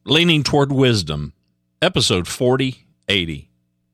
Leaning Toward Wisdom, episode 4080.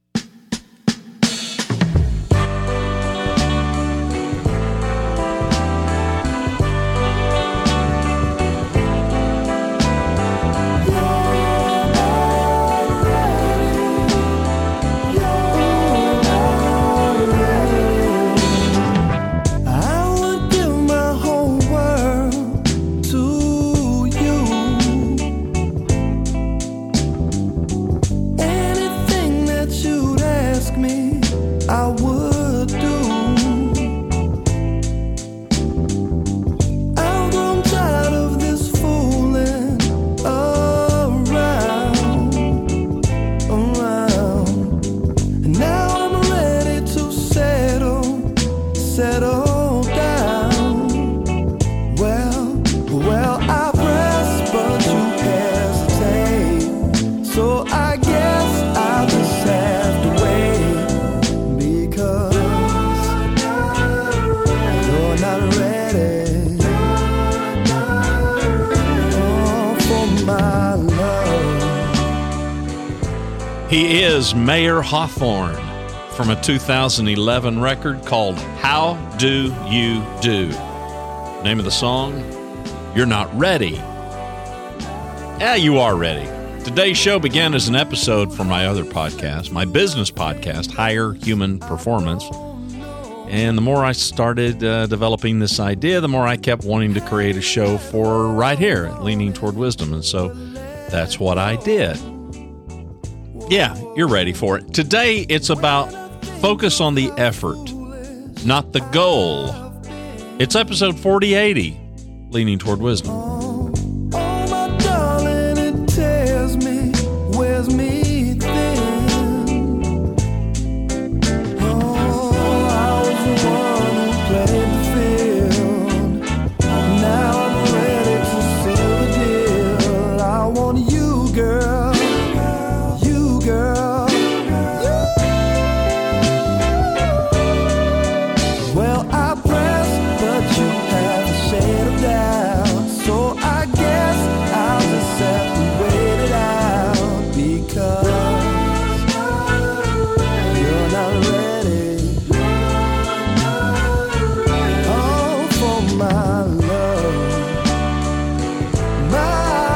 He is Mayer Hawthorne from a 2011 record called How Do You Do? Name of the song, You're Not Ready. Yeah, you are ready. Today's show began as an episode from my other podcast, my business podcast, Higher Human Performance. And the more I started developing this idea, the more I kept wanting to create a show for right here at Leaning Toward Wisdom. And so that's what I did. Yeah, you're ready for it. Today, it's about focus on the effort, not the goal. It's episode 4080, Leaning Toward Wisdom. Oh, my darling, it tears me, wears me thin. Oh, I was the one who played the field. Now I'm ready to seal the deal. I want you, girl. Girl, well, I pressed, but you have a shade of doubt. So I guess I'll just have to wait it out because you're not ready. Oh, for my love, my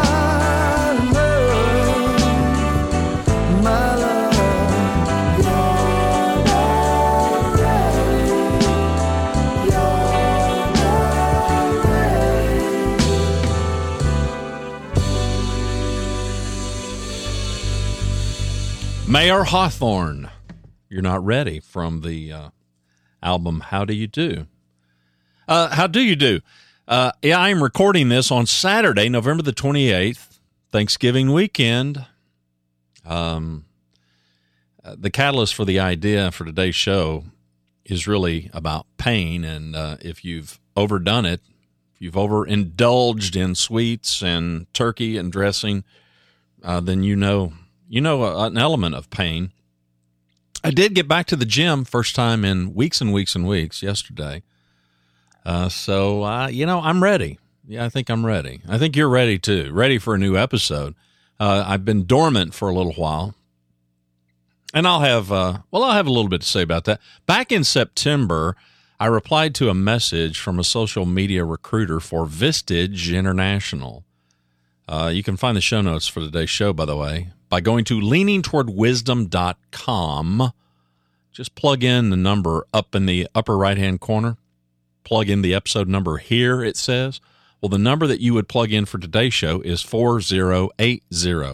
Mayer Hawthorne, You're Not Ready, from the album How Do You Do? How do you do? Yeah, I'm recording this on Saturday, November the 28th, Thanksgiving weekend. The catalyst for the idea for today's show is really about pain, and if you've overdone it, if you've overindulged in sweets and turkey and dressing, then you know an element of pain. I did get back to the gym first time in weeks and weeks and weeks yesterday. So I'm ready. Yeah, I think I'm ready. I think you're ready too. Ready for a new episode. I've been dormant for a little while. And I'll have a little bit to say about that. Back in September, I replied to a message from a social media recruiter for Vistage International. You can find the show notes for today's show, by the way, by going to leaningtowardwisdom.com. Just plug in the number up in the upper right-hand corner. Plug in the episode number here, it says. Well, the number that you would plug in for today's show is 4080.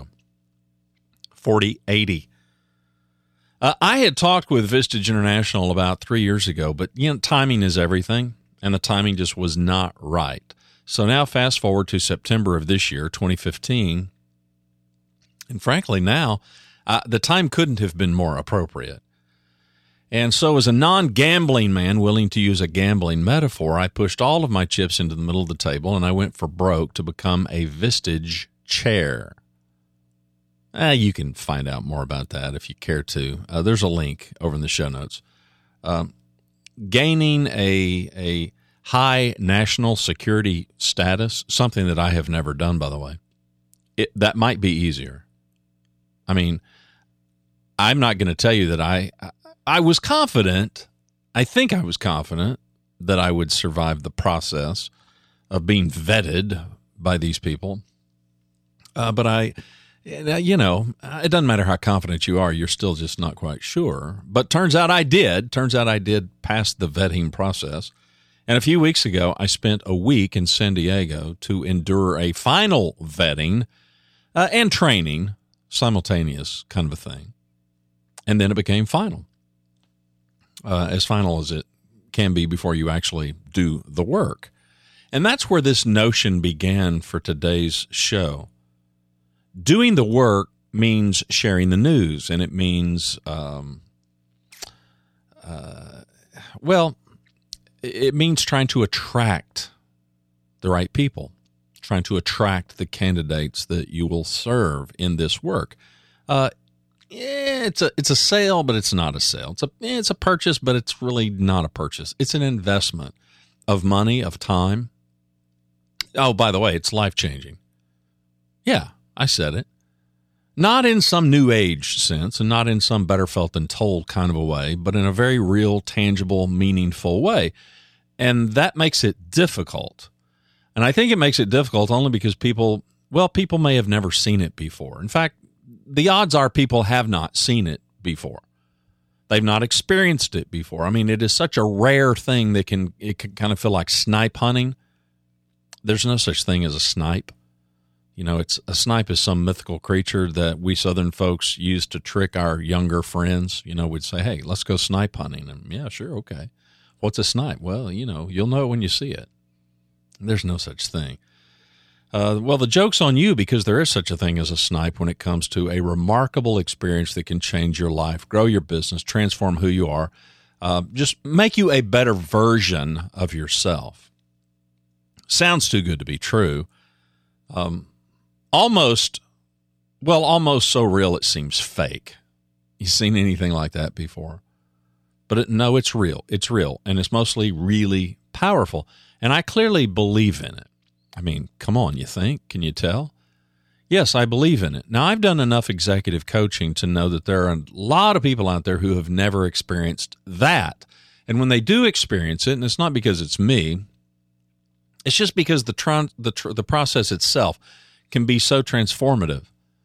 4080. I had talked with Vistage International about 3 years ago, but timing is everything, and the timing just was not right. So now fast forward to September of this year, 2015, and frankly now, the time couldn't have been more appropriate. And so as a non-gambling man willing to use a gambling metaphor, I pushed all of my chips into the middle of the table, and I went for broke to become a Vistage chair. You can find out more about that if you care to. There's a link over in the show notes. Gaining a high national security status, something that I have never done, by the way, that might be easier. I mean, I'm not going to tell you that I was confident. I think I was confident that I would survive the process of being vetted by these people. But it doesn't matter how confident you are, you're still just not quite sure. But turns out I did. Turns out I did pass the vetting process. And a few weeks ago, I spent a week in San Diego to endure a final vetting and training, simultaneous kind of a thing. And then it became final, as final as it can be before you actually do the work. And that's where this notion began for today's show. Doing the work means sharing the news, and it means, it means trying to attract the right people, trying to attract the candidates that you will serve in this work. It's a sale, but it's not a sale. It's a purchase, but it's really not a purchase. It's an investment of money, of time. Oh, by the way, it's life-changing. Yeah, I said it. Not in some new age sense and not in some better felt than told kind of a way, but in a very real, tangible, meaningful way. And that makes it difficult. And I think it makes it difficult only because people may have never seen it before. In fact, the odds are people have not seen it before. They've not experienced it before. I mean, it is such a rare thing that it can kind of feel like snipe hunting. There's no such thing as a snipe. You know, a snipe is some mythical creature that we Southern folks use to trick our younger friends. You know, we'd say, hey, let's go snipe hunting. And yeah, sure, okay. What's a snipe? Well, you'll know it when you see it. There's no such thing. The joke's on you because there is such a thing as a snipe when it comes to a remarkable experience that can change your life, grow your business, transform who you are, just make you a better version of yourself. Sounds too good to be true. Almost so real it seems fake. You seen anything like that before? But no, it's real. It's real, and it's mostly really powerful. And I clearly believe in it. I mean, come on, you think? Can you tell? Yes, I believe in it. Now, I've done enough executive coaching to know that there are a lot of people out there who have never experienced that. And when they do experience it, and it's not because it's me, it's just because the process itself can be so transformative.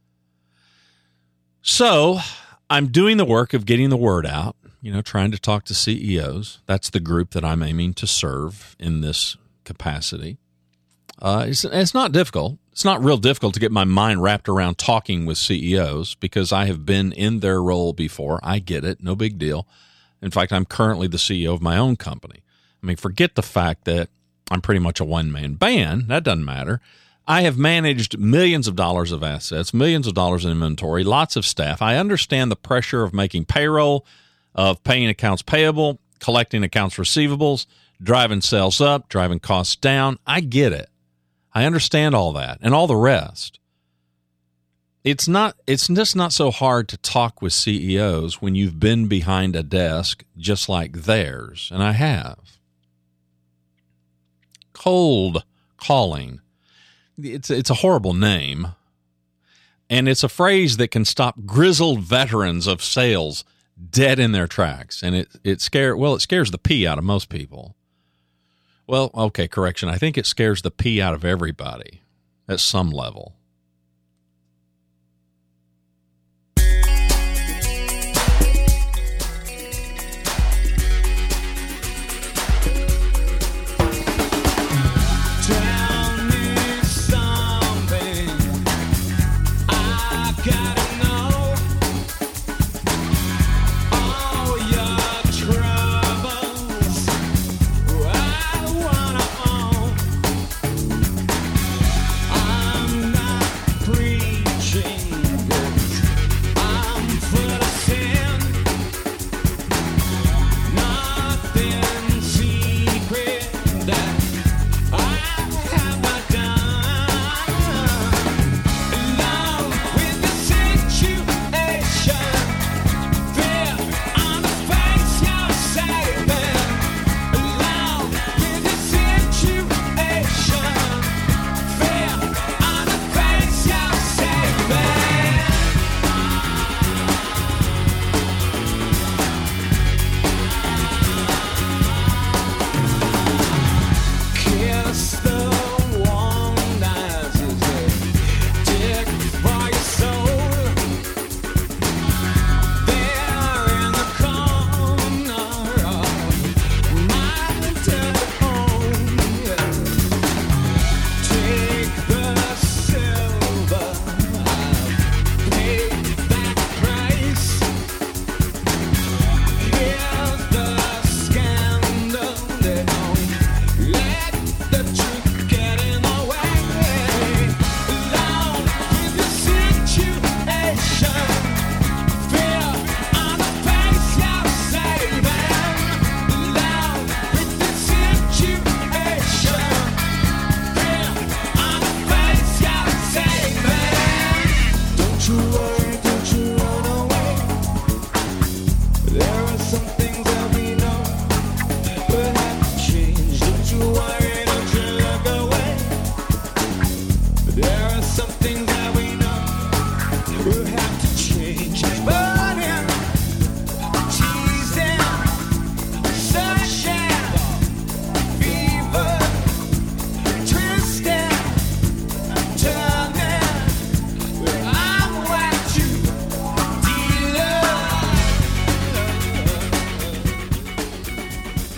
So I'm doing the work of getting the word out, trying to talk to CEOs. That's the group that I'm aiming to serve in this capacity. It's not difficult. It's not real difficult to get my mind wrapped around talking with CEOs because I have been in their role before. I get it. No big deal. In fact, I'm currently the CEO of my own company. I mean, forget the fact that I'm pretty much a one-man band. That doesn't matter. I have managed millions of dollars of assets, millions of dollars in inventory, lots of staff. I understand the pressure of making payroll, of paying accounts payable, collecting accounts receivables, driving sales up, driving costs down. I get it. I understand all that and all the rest. It's just not so hard to talk with CEOs when you've been behind a desk just like theirs, and I have. Cold calling. It's a horrible name, and it's a phrase that can stop grizzled veterans of sales dead in their tracks, and it scares the pee out of most people. Well, okay, correction. I think it scares the pee out of everybody at some level.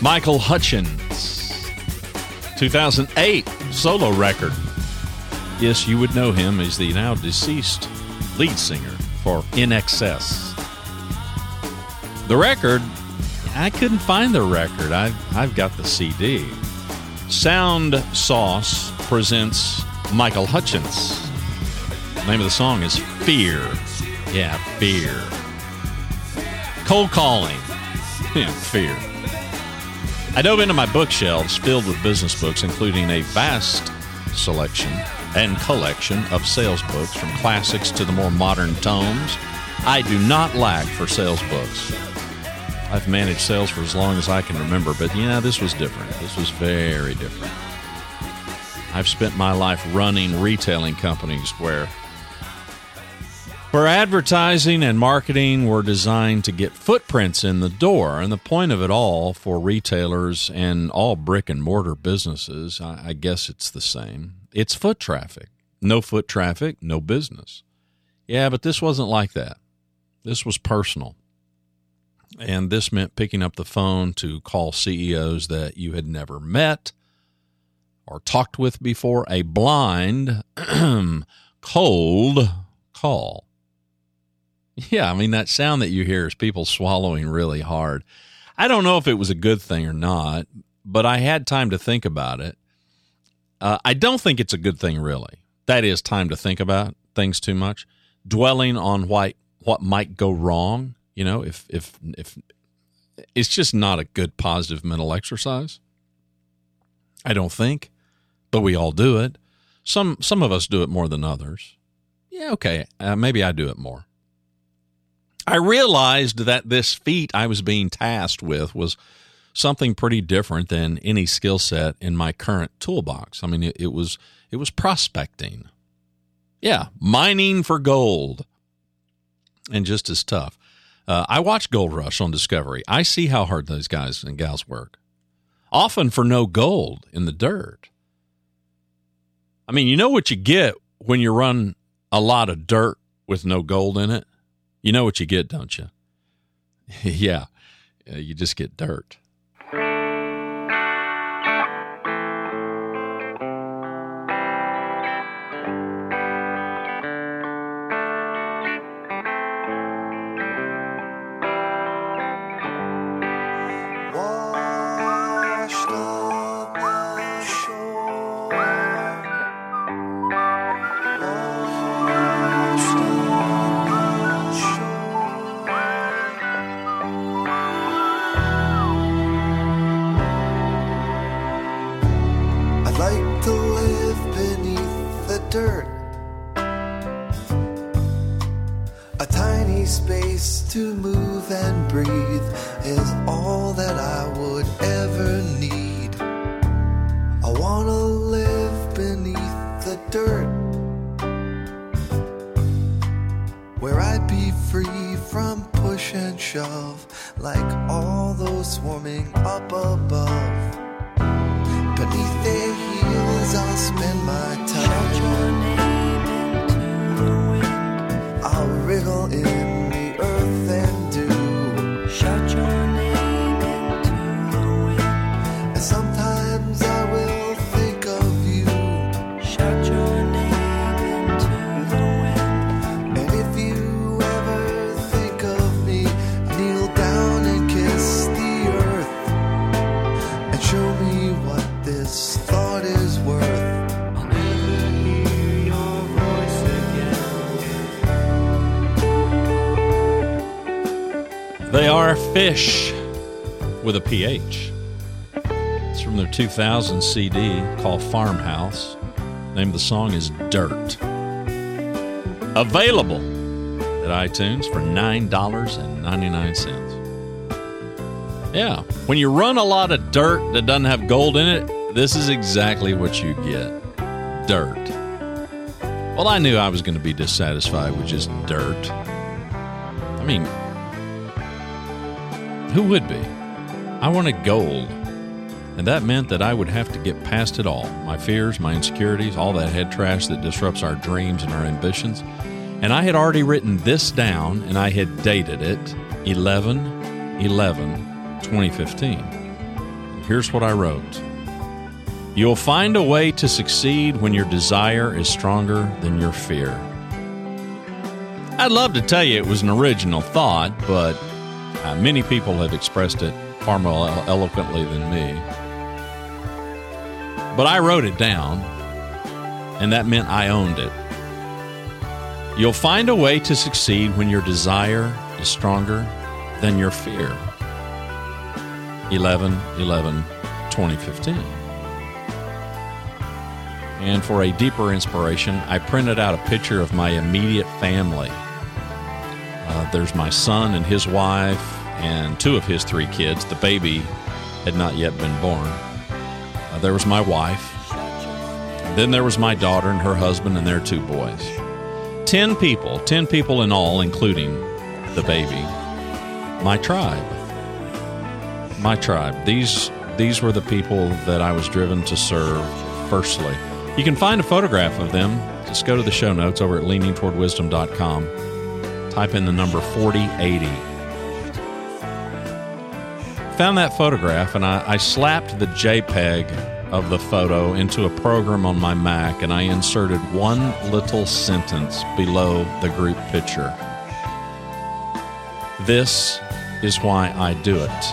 Michael Hutchence, 2008 solo record. Yes, you would know him as the now deceased lead singer for INXS. The record, I couldn't find the record. I've got the CD. Sound Sauce presents Michael Hutchence. The name of the song is Fear. Yeah, Fear. Cold Calling. Yeah, Fear. I dove into my bookshelves filled with business books, including a vast selection and collection of sales books, from classics to the more modern tomes. I do not lack for sales books. I've managed sales for as long as I can remember, but yeah, this was different. This was very different. I've spent my life running retailing companies where advertising and marketing were designed to get footprints in the door. And the point of it all for retailers and all brick and mortar businesses, I guess it's the same. It's foot traffic. No foot traffic, no business. Yeah, but this wasn't like that. This was personal. And this meant picking up the phone to call CEOs that you had never met or talked with before. A blind, cold call. Yeah, I mean, that sound that you hear is people swallowing really hard. I don't know if it was a good thing or not, but I had time to think about it. I don't think it's a good thing, really. That is, time to think about things too much. Dwelling on what might go wrong, you know, if it's just not a good positive mental exercise. I don't think, but we all do it. Some of us do it more than others. Yeah, okay, maybe I do it more. I realized that this feat I was being tasked with was something pretty different than any skill set in my current toolbox. I mean, it was prospecting. Yeah, mining for gold. And just as tough. I watch Gold Rush on Discovery. I see how hard those guys and gals work. Often for no gold in the dirt. I mean, you know what you get when you run a lot of dirt with no gold in it? You know what you get, don't you? Yeah, you just get dirt. To move and breathe is all that I would ever need. I want to live beneath the dirt, where I'd be free from push and shove, like all those swarming up above. Beneath their heels I'll spend my time. Shout your name into the wind. I'll wriggle in earth and dew. Shout your name into the wind. And sometimes I will think of you. Shout your name into the wind. And if you ever think of me, kneel down and kiss the earth, and show me what this thought is worth. I'll never hear your voice again. They are Fish with a PH. It's from their 2000 CD called Farmhouse. The name of the song is Dirt. Available at iTunes for $9.99. Yeah, when you run a lot of dirt that doesn't have gold in it, this is exactly what you get. Dirt. Well, I knew I was going to be dissatisfied with just dirt. I mean, who would be? I wanted gold. And that meant that I would have to get past it all. My fears, my insecurities, all that head trash that disrupts our dreams and our ambitions. And I had already written this down, and I had dated it 11/11/2015. Here's what I wrote. You'll find a way to succeed when your desire is stronger than your fear. I'd love to tell you it was an original thought, but many people have expressed it far more eloquently than me. But I wrote it down, and that meant I owned it. You'll find a way to succeed when your desire is stronger than your fear. 11/11/2015. And for a deeper inspiration, I printed out a picture of my immediate family. There's my son and his wife and two of his three kids. The baby had not yet been born. There was my wife. Then there was my daughter and her husband and their two boys. 10 people in all, including the baby. My tribe. These were the people that I was driven to serve firstly. You can find a photograph of them. Just go to the show notes over at leaningtowardwisdom.com. Type in the number 4080. Found that photograph, and I slapped the JPEG of the photo into a program on my Mac, and I inserted one little sentence below the group picture. This is why I do it.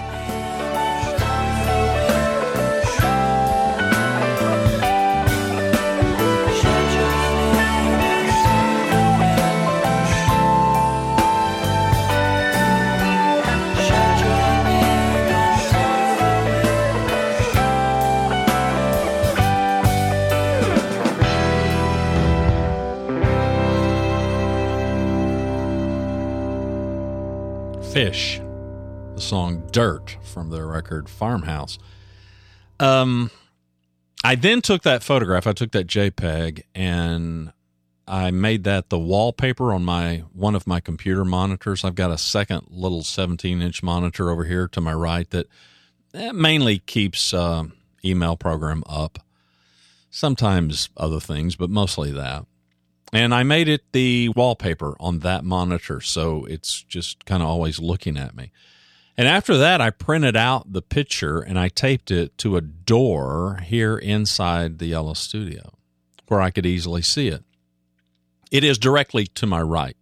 Fish, the song Dirt from their record Farmhouse. I then took that photograph, I took that JPEG, and I made that the wallpaper on one of my computer monitors. I've got a second little 17-inch monitor over here to my right that mainly keeps email program up. Sometimes other things, but mostly that. And I made it the wallpaper on that monitor, so it's just kind of always looking at me. And after that, I printed out the picture and I taped it to a door here inside the Yellow Studio where I could easily see it. It is directly to my right.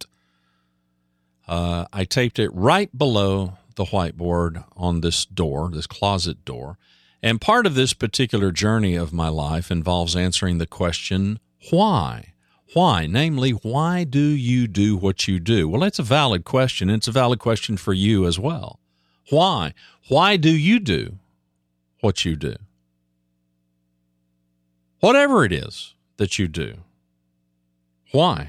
I taped it right below the whiteboard on this door, this closet door. And part of this particular journey of my life involves answering the question, why? Why? Namely, why do you do what you do? Well, it's a valid question. It's a valid question for you as well. Why? Why do you do what you do? Whatever it is that you do. Why?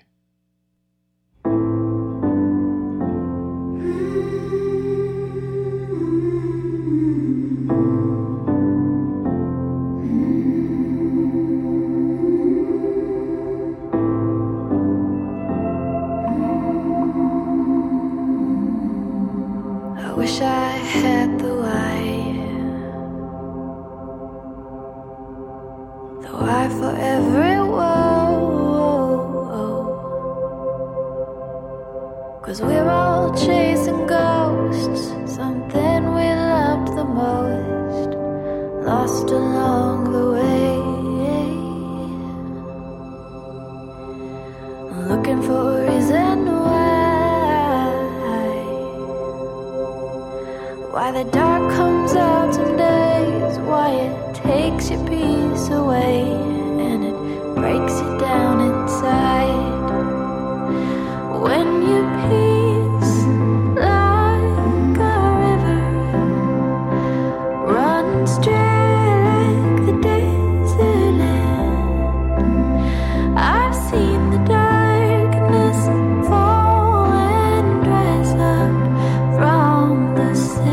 Wish I had the why for every woe. 'Cause we're all chasing ghosts, something we loved the most, lost along the way. Looking for a reason why the dark comes out some days, why it takes your peace away and it breaks you down inside. When your peace, like a river, runs dry like the desert land, I've seen the darkness fall and rise up from the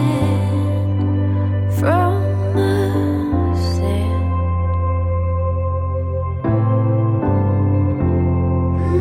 sand, from the sand.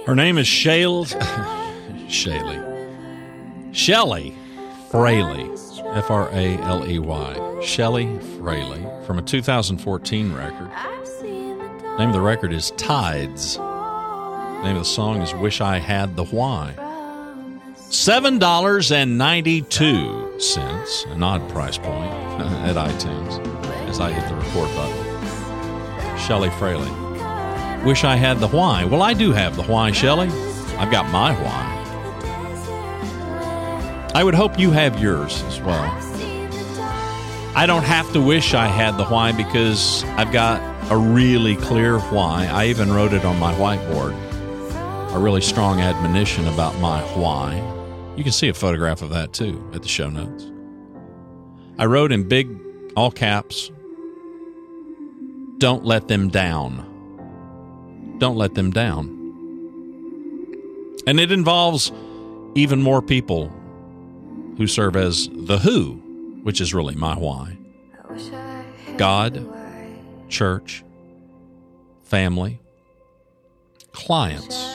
Her name is Shelley Fraley, F-R-A-L-E-Y. Shelley Fraley, from a 2014 record. The name of the record is Tides. The name of the song is Wish I Had the Why. $7.92, an odd price point at iTunes, as I hit the record button. Shelley Fraley. Wish I had the why. Well, I do have the why, Shelley. I've got my why. I would hope you have yours as well. I don't have to wish I had the why because I've got a really clear why. I even wrote it on my whiteboard. A really strong admonition about my why. You can see a photograph of that too at the show notes. I wrote in big, all caps, don't let them down. Don't let them down. And it involves even more people who serve as the who, which is really my why. God, church, family, clients.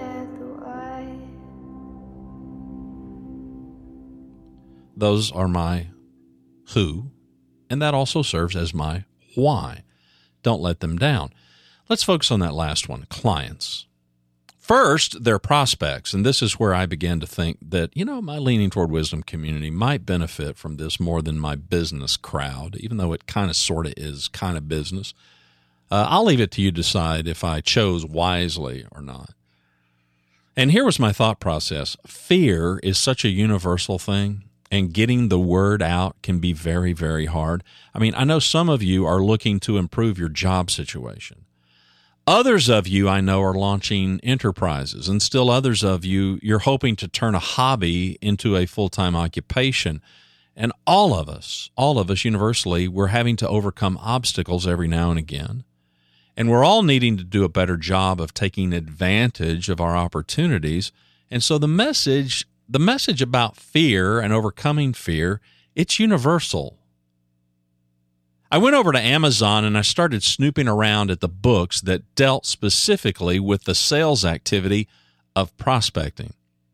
Those are my who, and that also serves as my why. Don't let them down. Let's focus on that last one, clients. First, they're prospects, and this is where I began to think that, my Leaning Toward Wisdom community might benefit from this more than my business crowd, even though it kind of sort of is kind of business. I'll leave it to you to decide if I chose wisely or not. And here was my thought process. Fear is such a universal thing, and getting the word out can be very, very hard. I mean, I know some of you are looking to improve your job situation. Others of you, I know, are launching enterprises, and still others of you, you're hoping to turn a hobby into a full-time occupation. And all of us universally, we're having to overcome obstacles every now and again. And we're all needing to do a better job of taking advantage of our opportunities. And so the message about fear and overcoming fear, it's universal. I went over to Amazon and I started snooping around at the books that dealt specifically with the sales activity of prospecting.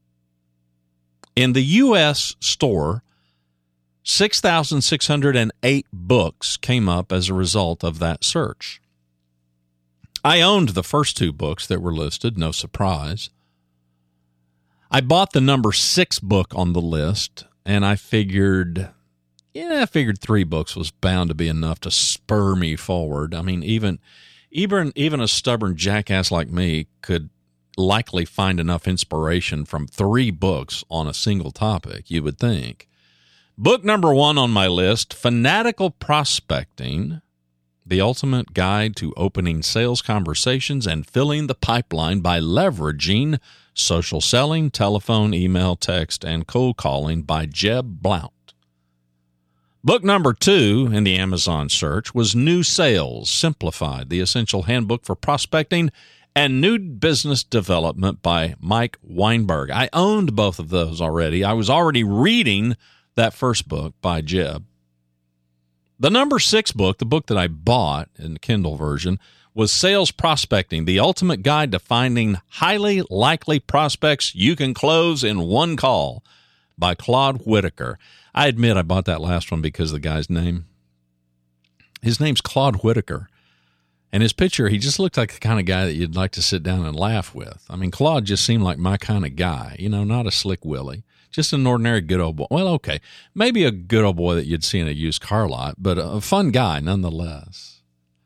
In the U.S. store, 6,608 books came up as a result of that search. I owned the first two books that were listed, no surprise. I bought the number 6 book on the list, and I figured 3 books was bound to be enough to spur me forward. I mean, even a stubborn jackass like me could likely find enough inspiration from 3 books on a single topic, you would think. Book number 1 on my list, Fanatical Prospecting, The Ultimate Guide to Opening Sales Conversations and Filling the Pipeline by Leveraging Social Selling, Telephone, Email, Text, and Cold Calling by Jeb Blount. Book number 2 in the Amazon search was New Sales Simplified, the Essential Handbook for Prospecting and New Business Development by Mike Weinberg. I owned both of those already. I was already reading that first book by Jeb. The number 6 book, the book that I bought in the Kindle version, was Sales Prospecting, the Ultimate Guide to Finding Highly Likely Prospects You Can Close in One Call by Claude Whitaker. I admit I bought that last one because of the guy's name. His name's Claude Whitaker. And his picture, he just looked like the kind of guy that you'd like to sit down and laugh with. I mean, Claude just seemed like my kind of guy, not a slick Willie. Just an ordinary good old boy. Well, okay, maybe a good old boy that you'd see in a used car lot, but a fun guy nonetheless.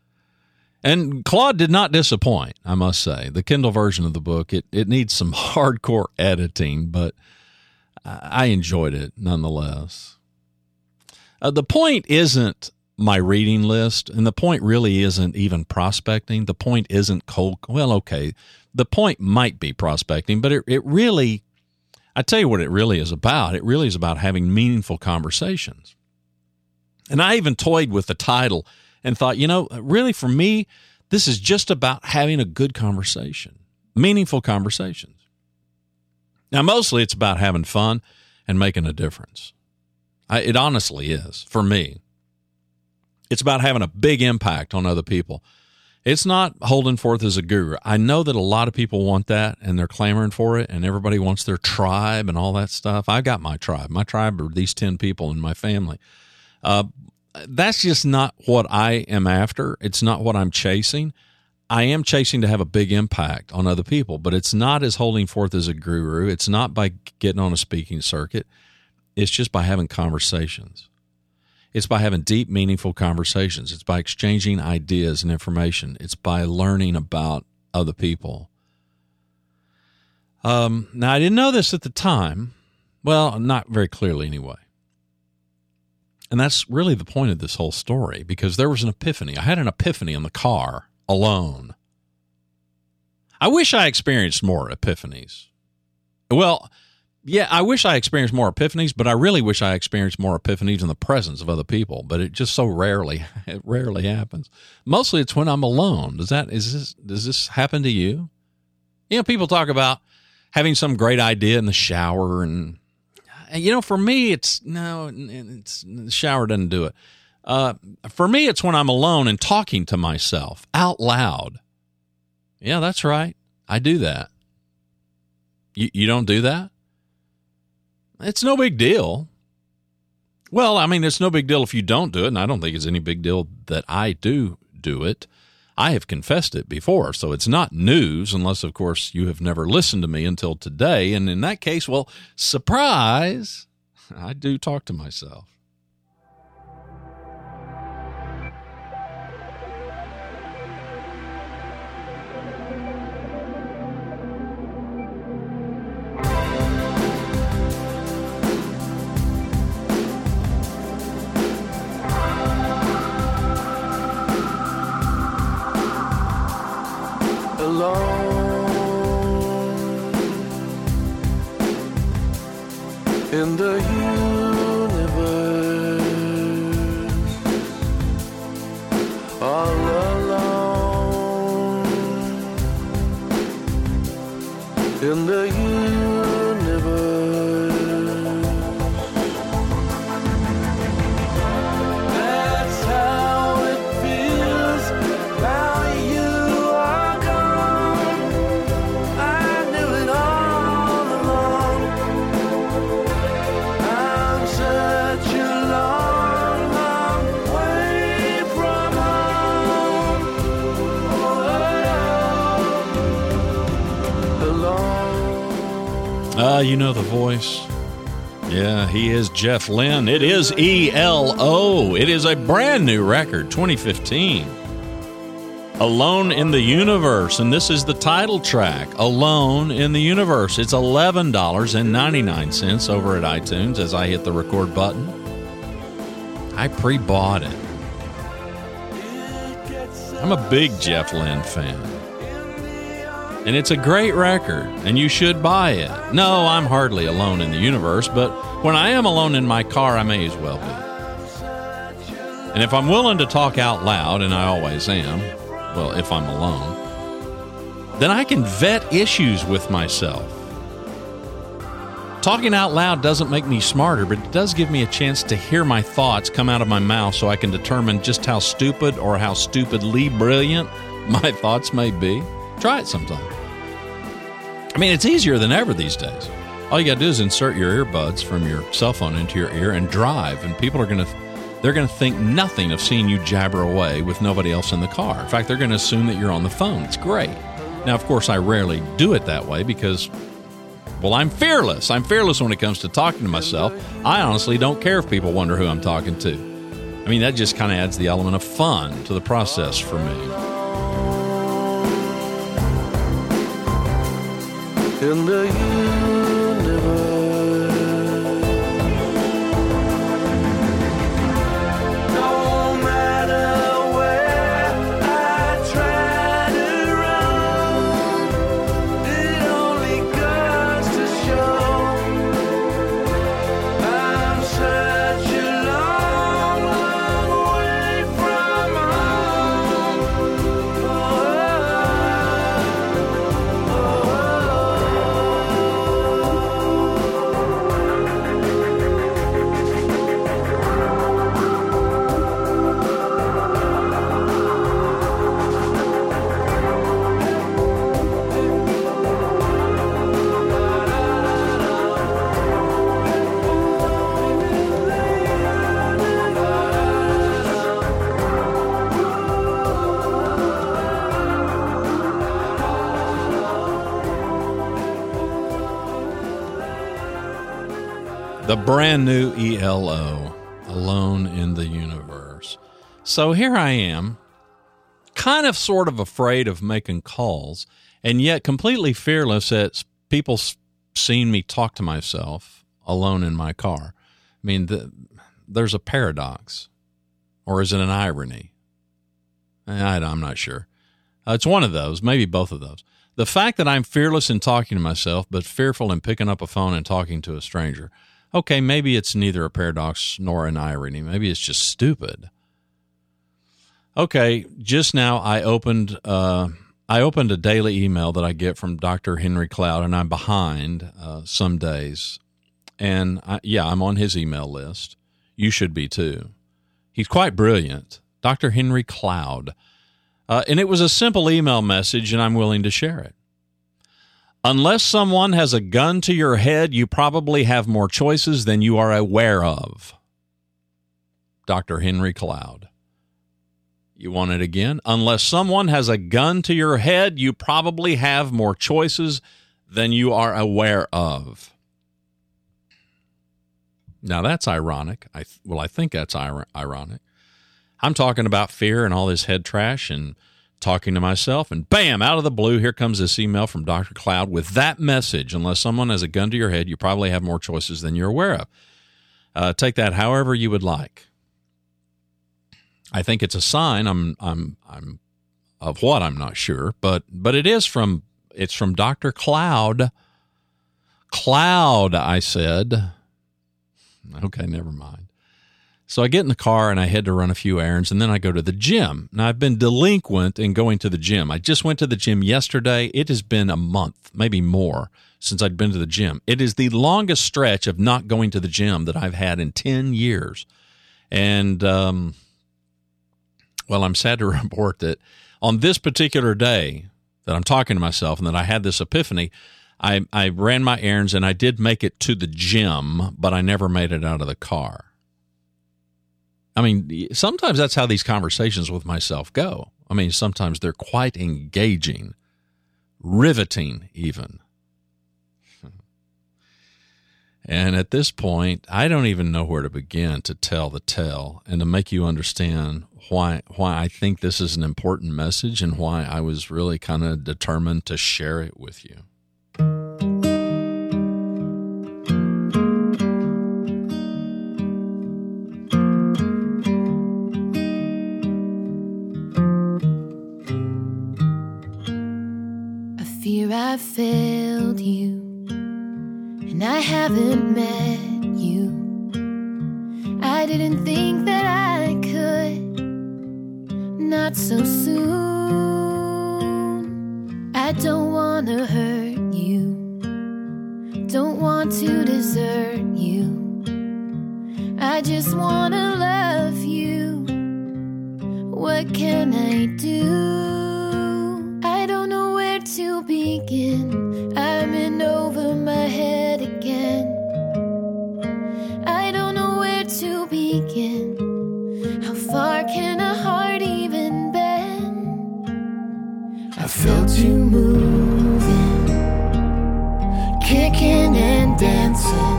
And Claude did not disappoint, I must say. The Kindle version of the book, it needs some hardcore editing, but I enjoyed it nonetheless. The point isn't my reading list, and the point really isn't even prospecting. The point isn't cold. Well, okay, the point might be prospecting, but it really, I tell you what it really is about. It really is about having meaningful conversations. And I even toyed with the title and thought, really for me, this is just about having a good conversation, meaningful conversations. Now, mostly it's about having fun and making a difference. It honestly is, for me. It's about having a big impact on other people. It's not holding forth as a guru. I know that a lot of people want that, and they're clamoring for it, and everybody wants their tribe and all that stuff. I got my tribe. My tribe are these 10 people in my family. That's just not what I am after. It's not what I'm chasing. I am chasing to have a big impact on other people, but it's not as holding forth as a guru. It's not by getting on a speaking circuit. It's just by having conversations. It's by having deep, meaningful conversations. It's by exchanging ideas and information. It's by learning about other people. Now, I didn't know this at the time. Well, not very clearly anyway. And that's really the point of this whole story, because there was an epiphany. I had an epiphany in the car alone. I wish I experienced more epiphanies. Well, yeah, I wish I experienced more epiphanies, but I really wish I experienced more epiphanies in the presence of other people. But it just so rarely happens. Mostly it's when I'm alone. Does this happen to you? You know, people talk about having some great idea in the shower, and you know, for me, the shower doesn't do it. For me, it's when I'm alone and talking to myself out loud. Yeah, that's right. I do that. You don't do that? It's no big deal. Well, I mean, it's no big deal if you don't do it, and I don't think it's any big deal that I do it. I have confessed it before, so it's not news, unless, of course, you have never listened to me until today. And in that case, well, surprise, I do talk to myself. In the universe, all alone. In the universe, that's how it feels. Now you are gone. I knew it all along. I'm such a long, long way from home. Alone. You know the voice. Yeah, he is Jeff Lynne. It is ELO. It is a brand new record, 2015. Alone in the Universe, and this is the title track, Alone in the Universe. It's $11.99 over at iTunes as I hit the record button. I pre-bought it. I'm a big Jeff Lynne fan. And it's a great record, and you should buy it. No, I'm hardly alone in the universe, but when I am alone in my car, I may as well be. And if I'm willing to talk out loud, and I always am, well, if I'm alone, then I can vet issues with myself. Talking out loud doesn't make me smarter, but it does give me a chance to hear my thoughts come out of my mouth so I can determine just how stupid or how stupidly brilliant my thoughts may be. Try it sometime. I mean, it's easier than ever these days. All you got to do is insert your earbuds from your cell phone into your ear and drive, and people are they're going to think nothing of seeing you jabber away with nobody else in the car. In fact, they're going to assume that you're on the phone. It's great. Now, of course, I rarely do it that way because, well, I'm fearless. I'm fearless when it comes to talking to myself. I honestly don't care if people wonder who I'm talking to. I mean, that just kind of adds the element of fun to the process for me. In the universe, no matter where I try to run, it only goes to show I'm such a long, long way from home. The brand new ELO, Alone in the Universe. So here I am, kind of sort of afraid of making calls, and yet completely fearless at people seeing me talk to myself alone in my car. I mean, there's a paradox. Or is it an irony? I'm not sure. It's one of those, maybe both of those. The fact that I'm fearless in talking to myself, but fearful in picking up a phone and talking to a stranger. Okay, maybe it's neither a paradox nor an irony. Maybe it's just stupid. Okay, just now I opened a daily email that I get from Dr. Henry Cloud, and I'm behind some days. And I'm on his email list. You should be too. He's quite brilliant. Dr. Henry Cloud. And it was a simple email message, and I'm willing to share it. Unless someone has a gun to your head, you probably have more choices than you are aware of. Dr. Henry Cloud. You want it again? Unless someone has a gun to your head, you probably have more choices than you are aware of. Now, that's ironic. I think that's ironic. I'm talking about fear and all this head trash and talking to myself, and bam, out of the blue, here comes this email from Dr. Cloud with that message. Unless someone has a gun to your head, you probably have more choices than you're aware of. Take that however you would like. I think it's a sign. I'm of what I'm not sure, but it's from Dr. Cloud. Cloud, I said. Okay, never mind. So I get in the car and I head to run a few errands, and then I go to the gym. Now, I've been delinquent in going to the gym. I just went to the gym yesterday. It has been a month, maybe more, since I'd been to the gym. It is the longest stretch of not going to the gym that I've had in 10 years. And, I'm sad to report that on this particular day that I'm talking to myself and that I had this epiphany, I ran my errands and I did make it to the gym, but I never made it out of the car. I mean, sometimes that's how these conversations with myself go. I mean, sometimes they're quite engaging, riveting even. And at this point, I don't even know where to begin to tell the tale and to make you understand why I think this is an important message and why I was really kind of determined to share it with you. Fear I failed you, and I haven't met you. I didn't think that I could, not so soon. I don't want to hurt you, don't want to desert you. I just want to love you. What can I do? To begin, I'm in over my head again. I don't know where to begin. How far can a heart even bend? I felt you moving, kicking and dancing.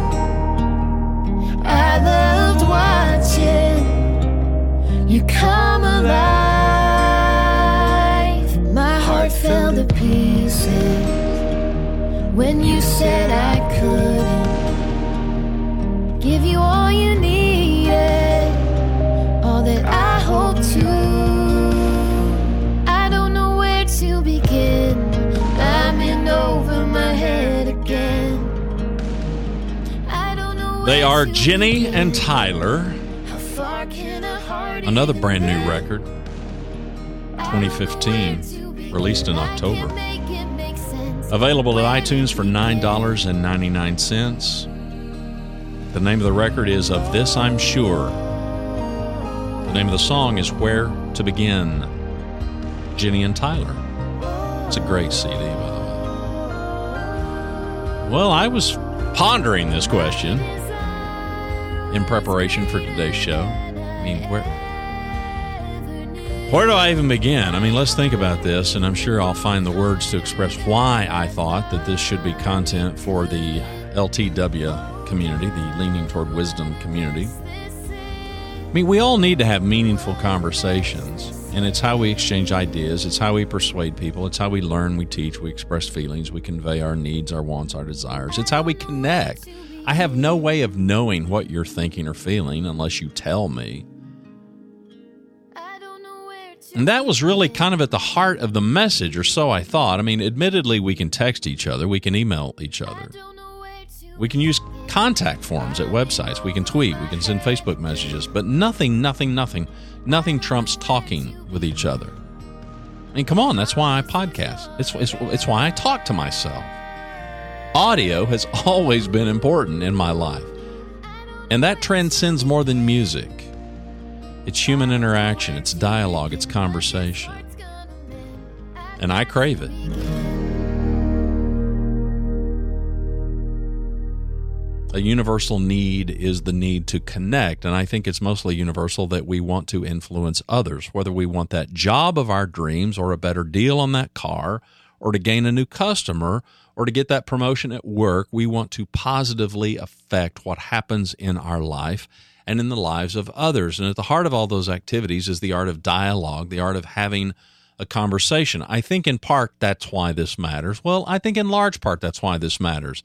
I loved watching you come alive. Fell to pieces when you said I couldn't give you all you needed, all that I hoped to. I don't know where to begin. I'm in over my head again. I don't know. They are Jenny and Tyler. Another brand new record, 2015. Released in October. Available at iTunes for $9.99. The name of the record is Of This I'm Sure. The name of the song is Where to Begin. Jenny and Tyler. It's a great CD, by the way. Well, I was pondering this question in preparation for today's show. I mean, where do I even begin? I mean, let's think about this, and I'm sure I'll find the words to express why I thought that this should be content for the LTW community, the Leaning Toward Wisdom community. I mean, we all need to have meaningful conversations, and it's how we exchange ideas. It's how we persuade people. It's how we learn, we teach, we express feelings, we convey our needs, our wants, our desires. It's how we connect. I have no way of knowing what you're thinking or feeling unless you tell me. And that was really kind of at the heart of the message, or so I thought. I mean, admittedly, we can text each other. We can email each other. We can use contact forms at websites. We can tweet. We can send Facebook messages. But nothing trumps talking with each other. I mean, come on, that's why I podcast. It's why I talk to myself. Audio has always been important in my life. And that transcends more than music. It's human interaction, it's dialogue, it's conversation. And I crave it. A universal need is the need to connect, and I think it's mostly universal that we want to influence others, whether we want that job of our dreams or a better deal on that car or to gain a new customer or to get that promotion at work. We want to positively affect what happens in our life and in the lives of others. And at the heart of all those activities is the art of dialogue, the art of having a conversation. I think in part that's why this matters. Well, I think in large part that's why this matters.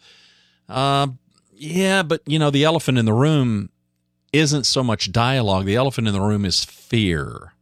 Yeah, but, the elephant in the room isn't so much dialogue. The elephant in the room is fear.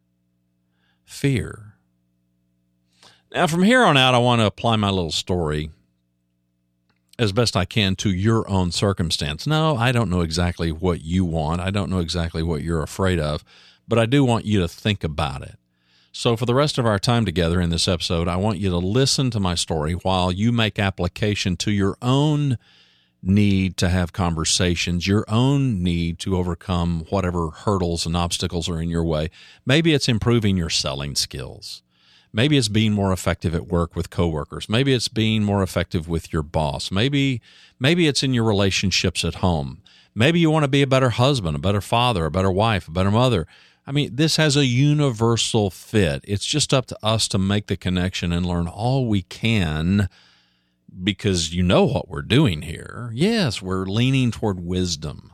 Fear. Now, from here on out, I want to apply my little story as best I can to your own circumstance. No, I don't know exactly what you want. I don't know exactly what you're afraid of, but I do want you to think about it. So for the rest of our time together in this episode, I want you to listen to my story while you make application to your own need to have conversations, your own need to overcome whatever hurdles and obstacles are in your way. Maybe it's improving your selling skills. Maybe it's being more effective at work with coworkers. Maybe it's being more effective with your boss. Maybe it's in your relationships at home. Maybe you want to be a better husband, a better father, a better wife, a better mother. I mean, this has a universal fit. It's just up to us to make the connection and learn all we can, because you know what we're doing here. Yes, we're leaning toward wisdom.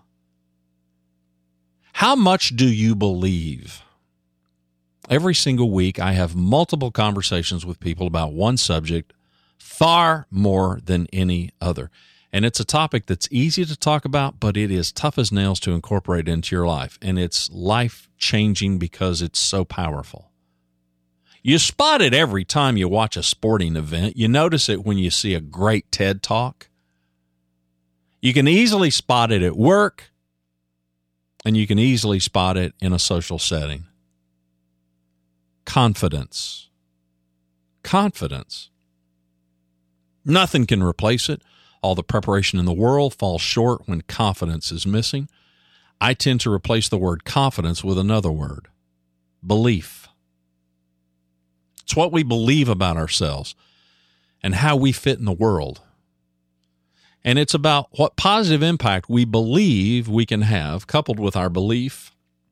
How much do you believe? Every single week, I have multiple conversations with people about one subject, far more than any other. And it's a topic that's easy to talk about, but it is tough as nails to incorporate into your life. And it's life-changing because it's so powerful. You spot it every time you watch a sporting event. You notice it when you see a great TED Talk. You can easily spot it at work, and you can easily spot it in a social setting. Confidence. Confidence. Nothing can replace it. All the preparation in the world falls short when confidence is missing. I tend to replace the word confidence with another word, belief. It's what we believe about ourselves and how we fit in the world. And it's about what positive impact we believe we can have, coupled with our belief,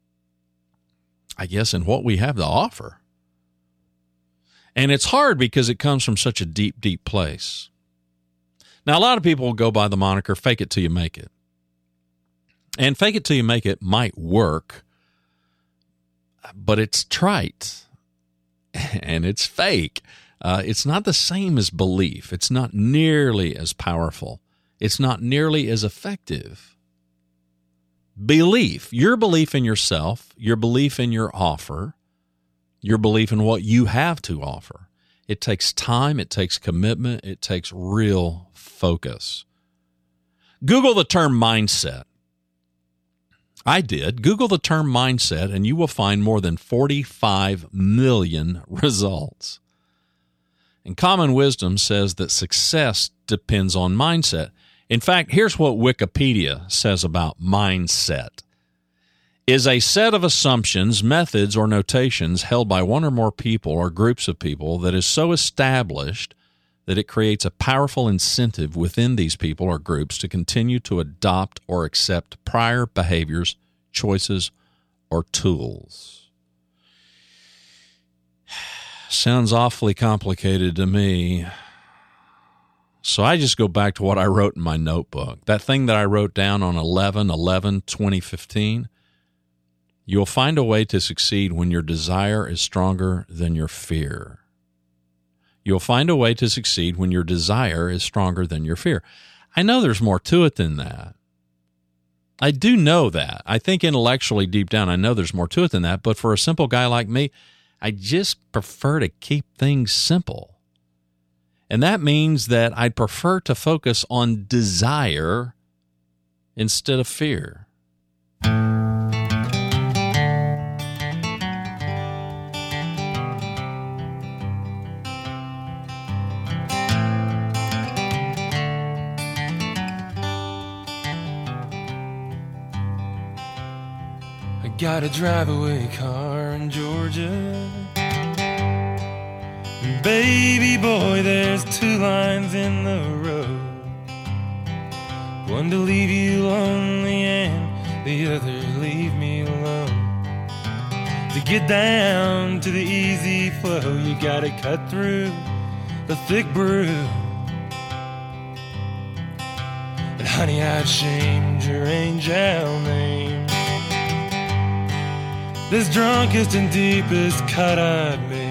I guess, in what we have to offer. And it's hard because it comes from such a deep, deep place. Now, a lot of people will go by the moniker, fake it till you make it. And fake it till you make it might work, but it's trite and it's fake. It's not the same as belief. It's not nearly as powerful. It's not nearly as effective. Belief, your belief in yourself, your belief in your offer, your belief in what you have to offer. It takes time, it takes commitment, it takes real focus. Google the term mindset. I did. Google the term mindset, and you will find more than 45 million results. And common wisdom says that success depends on mindset. In fact, here's what Wikipedia says about mindset. Is a set of assumptions, methods, or notations held by one or more people or groups of people that is so established that it creates a powerful incentive within these people or groups to continue to adopt or accept prior behaviors, choices, or tools. Sounds awfully complicated to me. So I just go back to what I wrote in my notebook. That thing that I wrote down on 11/11/2015. You'll find a way to succeed when your desire is stronger than your fear. You'll find a way to succeed when your desire is stronger than your fear. I know there's more to it than that. I do know that. I think intellectually deep down, I know there's more to it than that. But for a simple guy like me, I just prefer to keep things simple. And that means that I'd prefer to focus on desire instead of fear. I got a drive-away car in Georgia. Baby boy, there's 2 lines in the road. One to leave you lonely and the other leave me alone. To get down to the easy flow, you gotta cut through the thick brew. And honey, I've shamed your angel name. This drunkest and deepest cut I've made.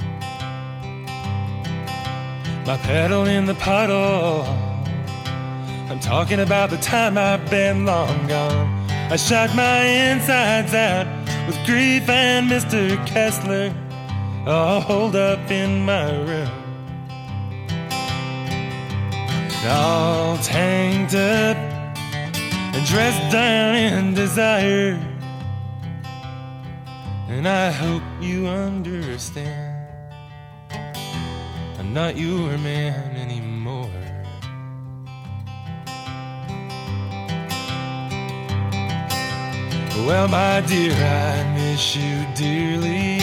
My pedal in the puddle. I'm talking about the time I've been long gone. I shot my insides out with grief and Mr. Kessler all holed up in my room. All tanked up and dressed down in desire. And I hope you understand, I'm not your man anymore. Well, my dear, I miss you dearly.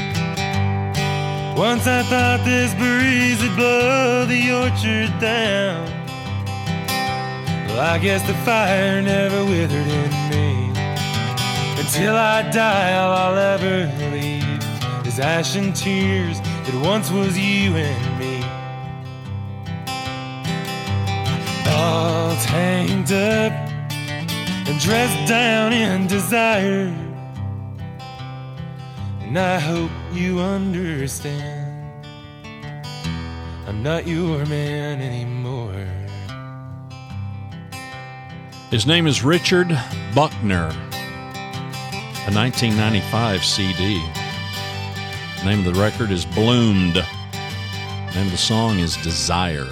Once I thought this breeze would blow the orchard down. Well, I guess the fire never withered in me. Until I die, all I'll ever leave is ash and tears. It once was you and me. All tanked up and dressed down in desire. And I hope you understand, I'm not your man anymore. His name is Richard Buckner, a 1995 CD. The name of the record is Bloomed. The name of the song is Desire.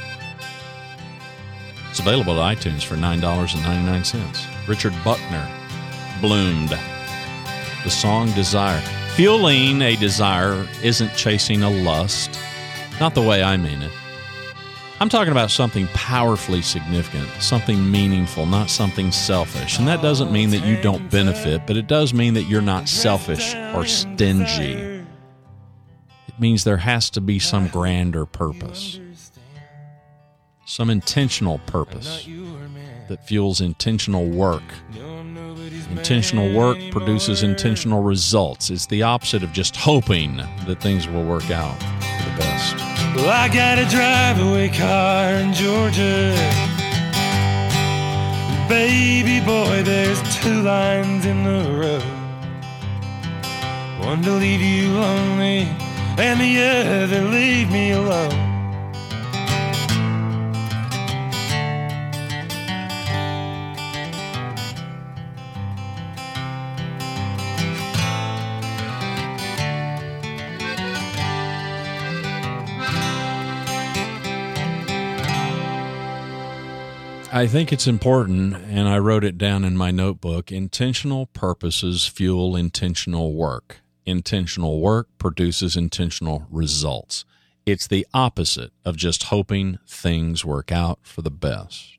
It's available at iTunes for $9.99. Richard Buckner, Bloomed. The song Desire. Fueling a desire isn't chasing a lust. Not the way I mean it. I'm talking about something powerfully significant, something meaningful, not something selfish. And that doesn't mean that you don't benefit, but it does mean that you're not selfish or stingy. It means there has to be some grander purpose, some intentional purpose that fuels intentional work. Intentional work produces intentional results. It's the opposite of just hoping that things will work out for the best. Well, I got a drive-away car in Georgia. Baby boy, there's 2 lines in the road. One to leave you lonely and the other leave me alone. I think it's important, and I wrote it down in my notebook, intentional purposes fuel intentional work. Intentional work produces intentional results. It's the opposite of just hoping things work out for the best.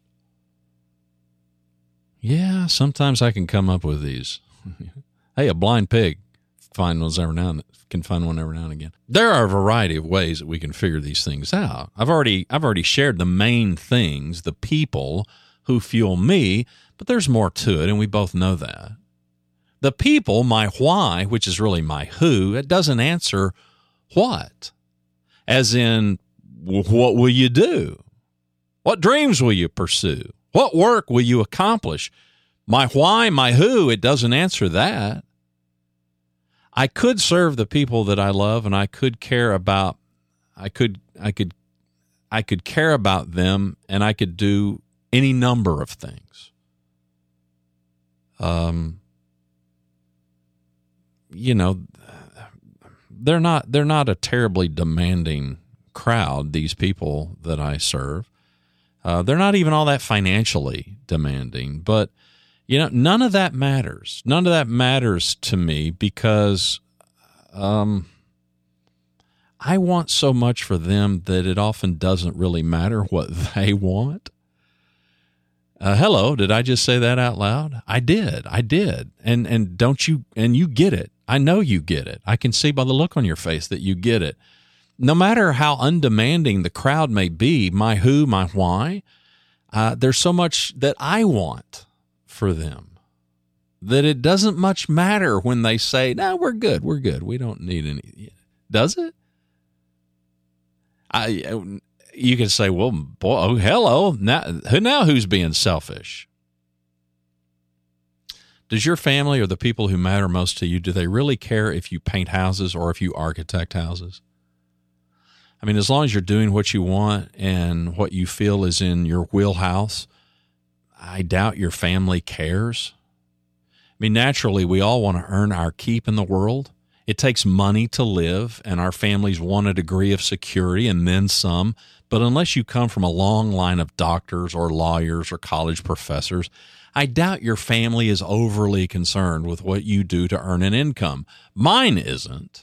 Yeah, sometimes I can come up with these. Hey, a blind pig can find one every now and again. There are a variety of ways that we can figure these things out. I've already shared the main things, the people who fuel me, but there's more to it, and we both know that. The people, my why, which is really my who, it doesn't answer what. As in, what will you do? What dreams will you pursue? What work will you accomplish? My why, my who, it doesn't answer that. I could serve the people that I love, and I could care about, I could care about them, and I could do any number of things. They're not a terribly demanding crowd, these people that I serve. They're not even all that financially demanding, but none of that matters. None of that matters to me because I want so much for them that it often doesn't really matter what they want. Hello, did I just say that out loud? I did. And don't you, and you get it. I know you get it. I can see by the look on your face that you get it. No matter how undemanding the crowd may be, my who, my why, there's so much that I want for them that it doesn't much matter when they say, no, we're good. We don't need any. Does it? You can say, well, boy, oh, hello. Now who's being selfish? Does your family or the people who matter most to you, do they really care if you paint houses or if you architect houses? I mean, as long as you're doing what you want and what you feel is in your wheelhouse, I doubt your family cares. I mean, naturally, we all want to earn our keep in the world. It takes money to live, and our families want a degree of security and then some. But unless you come from a long line of doctors or lawyers or college professors, I doubt your family is overly concerned with what you do to earn an income. Mine isn't.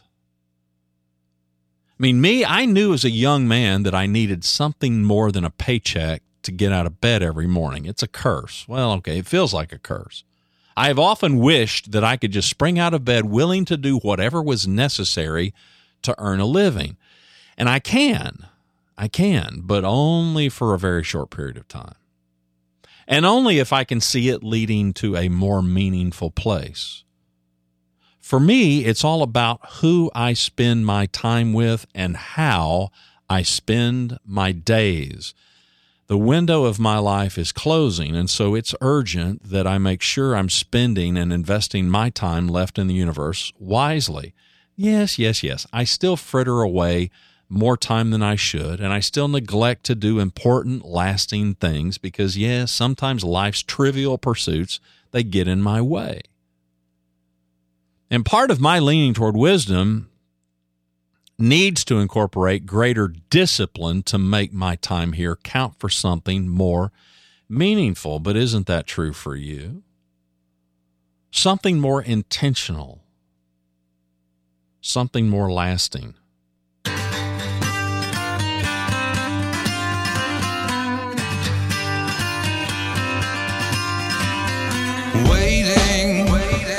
I mean, I knew as a young man that I needed something more than a paycheck to get out of bed every morning. It's a curse. Well, okay, it feels like a curse. I have often wished that I could just spring out of bed willing to do whatever was necessary to earn a living. And I can, but only for a very short period of time. And only if I can see it leading to a more meaningful place. For me, it's all about who I spend my time with and how I spend my days. The window of my life is closing, and so it's urgent that I make sure I'm spending and investing my time left in the universe wisely. Yes, I still fritter away more time than I should, and I still neglect to do important, lasting things because, yes, sometimes life's trivial pursuits, they get in my way. And part of my leaning toward wisdom needs to incorporate greater discipline to make my time here count for something more meaningful. But isn't that true for you? Something more intentional, something more lasting. Waiting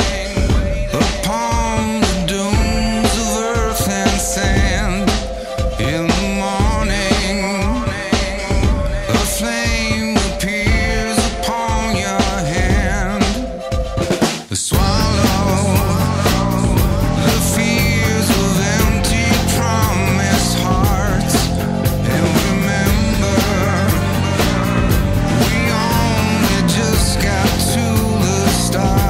upon the dunes of earth and sand. In the morning, a flame appears upon your hand. Swallow the fears of empty promise hearts, and remember, we only just got to the start.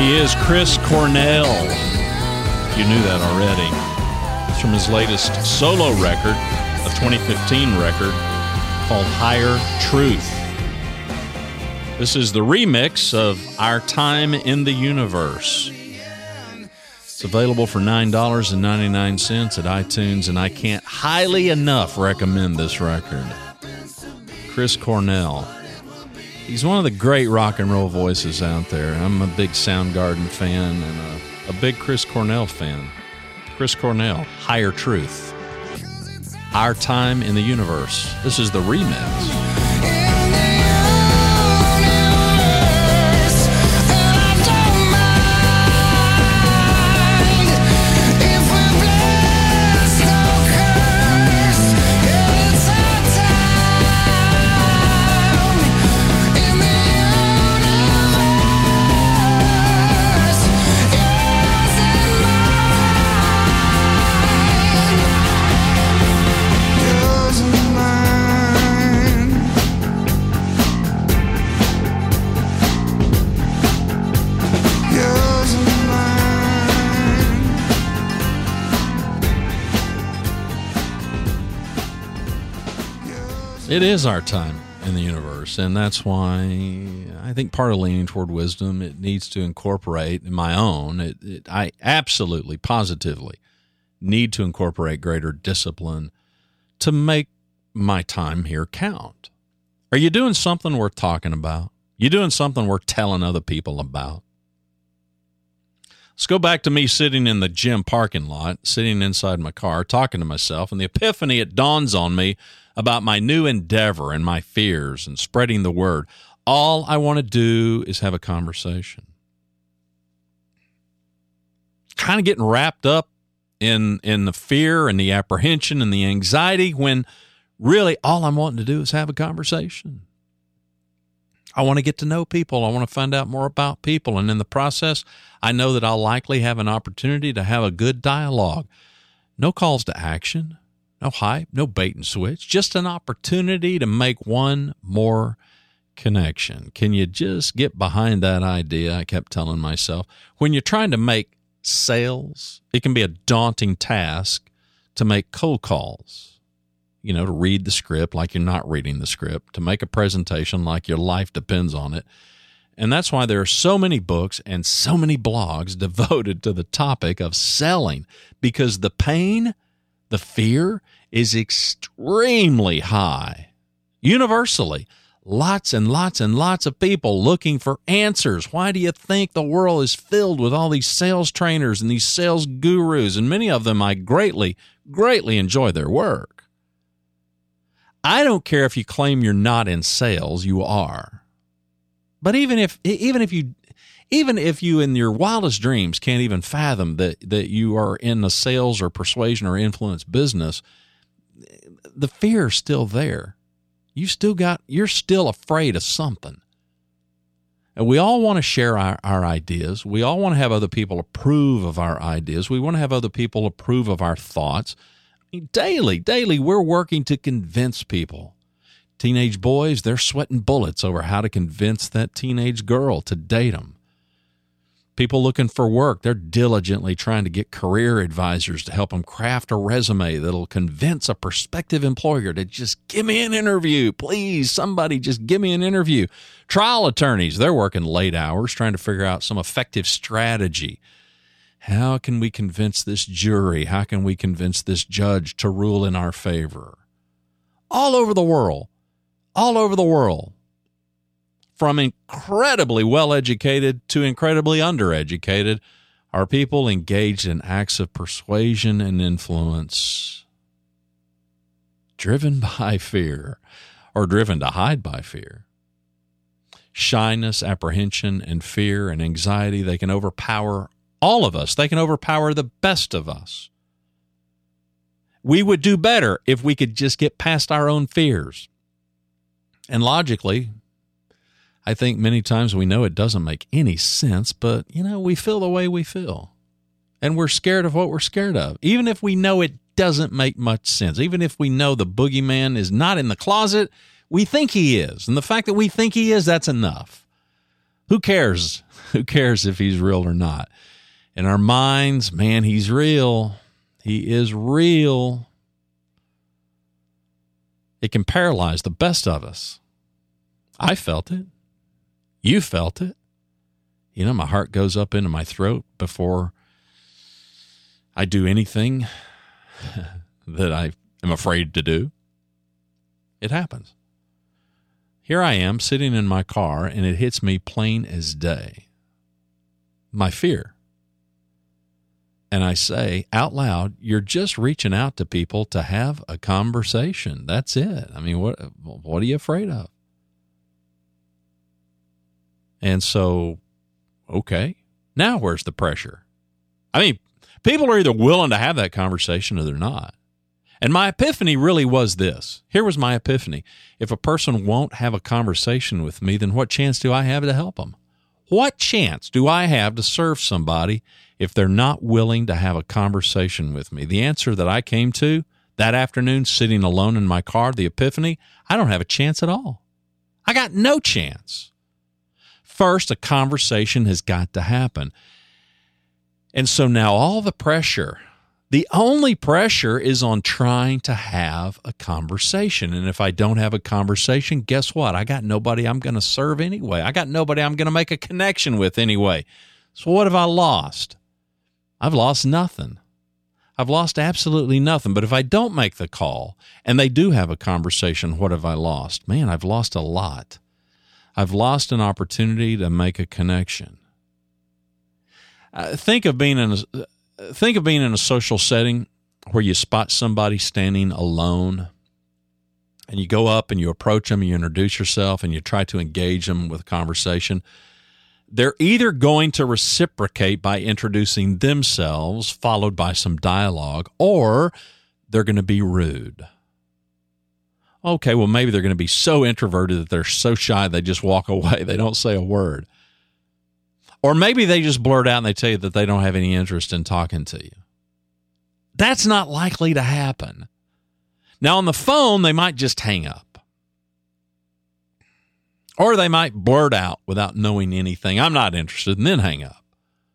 He is Chris Cornell. You knew that already. It's from his latest solo record, a 2015 record called Higher Truth. This is the remix of Our Time in the Universe. It's available for $9.99 at iTunes, and I can't highly enough recommend this record. Chris Cornell. He's one of the great rock and roll voices out there. I'm a big Soundgarden fan and a big Chris Cornell fan. Chris Cornell, Higher Truth. Our Time in the Universe. This is the remix. It is our time in the universe, and that's why I think part of leaning toward wisdom, it needs to incorporate my own. I absolutely, positively need to incorporate greater discipline to make my time here count. Are you doing something worth talking about? You doing something worth telling other people about? Let's go back to me sitting in the gym parking lot, sitting inside my car, talking to myself, and the epiphany, it dawns on me about my new endeavor and my fears and spreading the word. All I want to do is have a conversation. Kind of getting wrapped up in the fear and the apprehension and the anxiety when really all I'm wanting to do is have a conversation. I want to get to know people. I want to find out more about people. And in the process, I know that I'll likely have an opportunity to have a good dialogue. No calls to action, no hype, no bait and switch, just an opportunity to make one more connection. Can you just get behind that idea? I kept telling myself, when you're trying to make sales, it can be a daunting task to make cold calls. You know, to read the script like you're not reading the script, to make a presentation like your life depends on it. And that's why there are so many books and so many blogs devoted to the topic of selling, because the pain, the fear is extremely high. Universally, lots and lots and lots of people looking for answers. Why do you think the world is filled with all these sales trainers and these sales gurus? And many of them, I greatly, greatly enjoy their work. I don't care if you claim you're not in sales, you are. But even if you in your wildest dreams can't even fathom that you are in a sales or persuasion or influence business, the fear is still there. You're still afraid of something. And we all want to share our ideas. We all want to have other people approve of our ideas. We want to have other people approve of our thoughts. Daily, we're working to convince people. Teenage boys, they're sweating bullets over how to convince that teenage girl to date them. People looking for work, they're diligently trying to get career advisors to help them craft a resume that'll convince a prospective employer to just give me an interview. Please, somebody just give me an interview. Trial attorneys, they're working late hours trying to figure out some effective strategy. How can we convince this jury? How can we convince this judge to rule in our favor? All over the world, from incredibly well-educated to incredibly undereducated, are people engaged in acts of persuasion and influence, driven by fear or driven to hide by fear. Shyness, apprehension, and fear and anxiety, they can overpower all of us. They can overpower the best of us. We would do better if we could just get past our own fears. And logically, I think many times we know it doesn't make any sense, but, we feel the way we feel. And we're scared of what we're scared of. Even if we know it doesn't make much sense, even if we know the boogeyman is not in the closet, we think he is. And the fact that we think he is, that's enough. Who cares? Who cares if he's real or not? In our minds, man, he's real. He is real. It can paralyze the best of us. I felt it. You felt it. You know, my heart goes up into my throat before I do anything that I am afraid to do. It happens. Here I am sitting in my car, and it hits me plain as day. My fear. And I say out loud, you're just reaching out to people to have a conversation. That's it. I mean, what are you afraid of? And so, okay, now where's the pressure? I mean, people are either willing to have that conversation or they're not. And my epiphany really was this. Here was my epiphany. If a person won't have a conversation with me, then what chance do I have to help them? What chance do I have to serve somebody if they're not willing to have a conversation with me? The answer that I came to that afternoon, sitting alone in my car, the epiphany, I don't have a chance at all. I got no chance. First, a conversation has got to happen. And so now all the pressure, the only pressure is on trying to have a conversation. And if I don't have a conversation, guess what? I got nobody I'm going to serve anyway. I got nobody I'm going to make a connection with anyway. So what have I lost? I've lost nothing. I've lost absolutely nothing. But if I don't make the call and they do have a conversation, what have I lost? Man, I've lost a lot. I've lost an opportunity to make a connection. Think of being in a social setting where you spot somebody standing alone, and you go up and you approach them, you introduce yourself, and you try to engage them with a conversation. They're either going to reciprocate by introducing themselves, followed by some dialogue, or they're going to be rude. Okay, well, maybe they're going to be so introverted that they're so shy they just walk away. They don't say a word. Or maybe they just blurt out and they tell you that they don't have any interest in talking to you. That's not likely to happen. Now, on the phone, they might just hang up. Or they might blurt out without knowing anything, I'm not interested, and then hang up.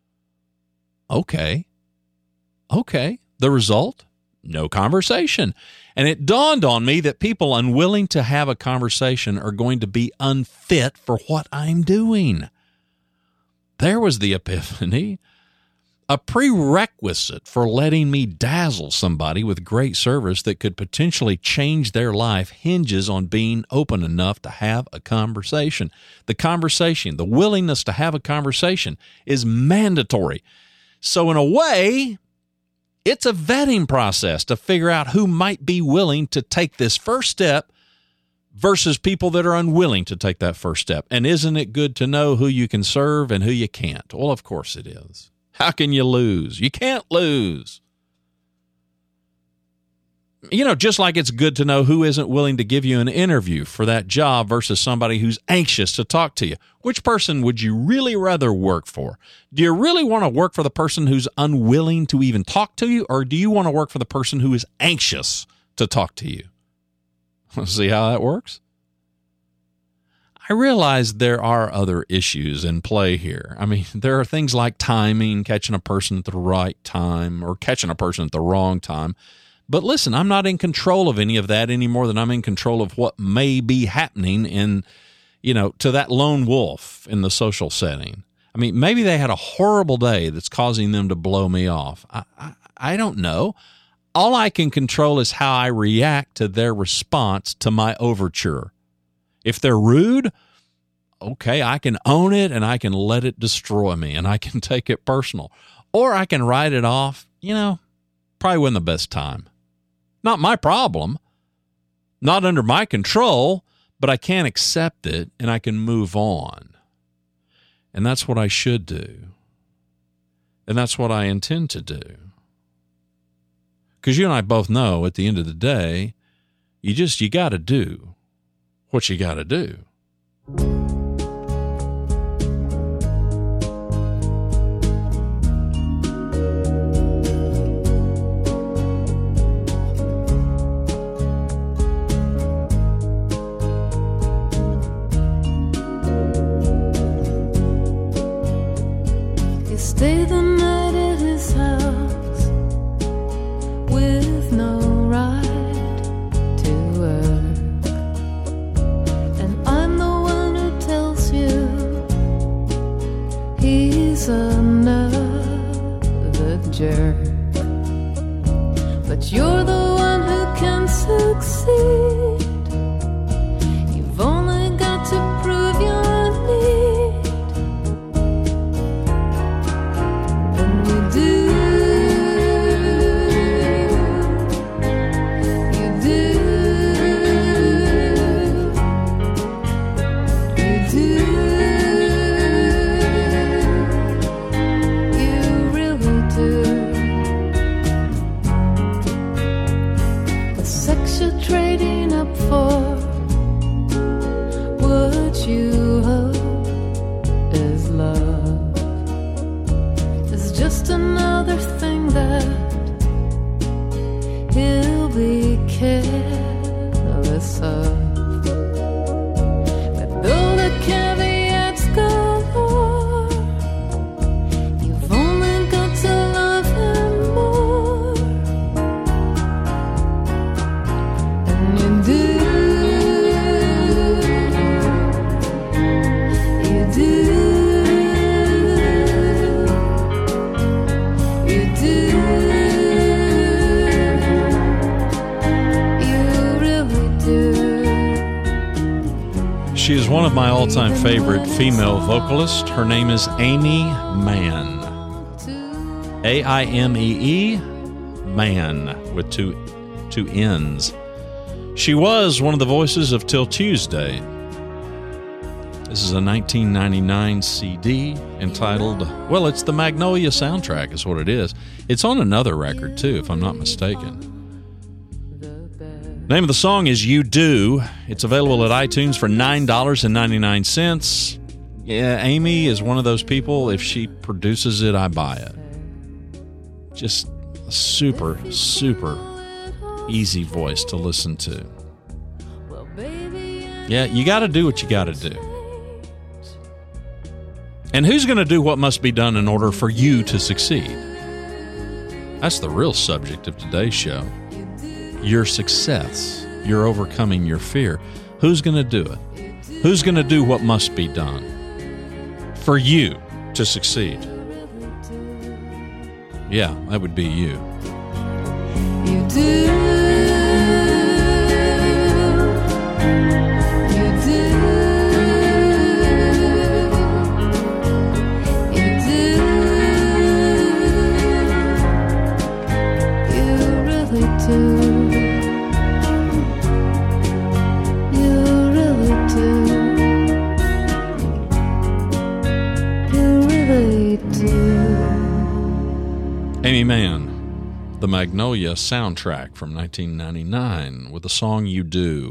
Okay. The result? No conversation. And it dawned on me that people unwilling to have a conversation are going to be unfit for what I'm doing. There was the epiphany. A prerequisite for letting me dazzle somebody with great service that could potentially change their life hinges on being open enough to have a conversation. The conversation, the willingness to have a conversation is mandatory. So in a way, it's a vetting process to figure out who might be willing to take this first step versus people that are unwilling to take that first step. And isn't it good to know who you can serve and who you can't? Well, of course it is. How can you lose? You can't lose. You know, just like it's good to know who isn't willing to give you an interview for that job versus somebody who's anxious to talk to you. Which person would you really rather work for? Do you really want to work for the person who's unwilling to even talk to you, or do you want to work for the person who is anxious to talk to you? See how that works? I realize there are other issues in play here. I mean, there are things like timing, catching a person at the right time, or catching a person at the wrong time. But listen, I'm not in control of any of that any more than I'm in control of what may be happening to that lone wolf in the social setting. I mean, maybe they had a horrible day that's causing them to blow me off. I don't know. All I can control is how I react to their response to my overture. If they're rude, okay, I can own it and I can let it destroy me and I can take it personal. Or I can write it off, probably wasn't the best time. Not my problem, not under my control, but I can accept it and I can move on. And that's what I should do. And that's what I intend to do. Because you and I both know at the end of the day, you got to do what you got to do. stay the night at his house with no ride to work. And I'm the one who tells you he's another jerk. But you're the one who can succeed. You've only got to prove your need. And you do. You do. You do. You really do. The sex you're trading up for, what you hope is love, is just another thing that he'll be careless of. But though the caveats galore, you've only got to love him more. And you do. You do. You do. You really do. She is one of my all-time favorite female vocalists. Her name is Aimee Mann. A-I-M-E-E, Mann, with two N's. She was one of the voices of Till Tuesday. This is a 1999 CD entitled, well, it's the Magnolia Soundtrack is what it is. It's on another record, too, if I'm not mistaken. Name of the song is You Do. It's available at iTunes for $9.99. Yeah, Aimee is one of those people, if she produces it, I buy it. Just a super, super easy voice to listen to. Yeah, you got to do what you got to do. And who's going to do what must be done in order for you to succeed? That's the real subject of today's show. Your success. You're overcoming your fear. Who's going to do it? Who's going to do what must be done for you to succeed? Yeah, that would be you. You do. You do. You do. You really do. You really do. You really do. Aimee Mann, the Magnolia Soundtrack from 1999 with the song You Do.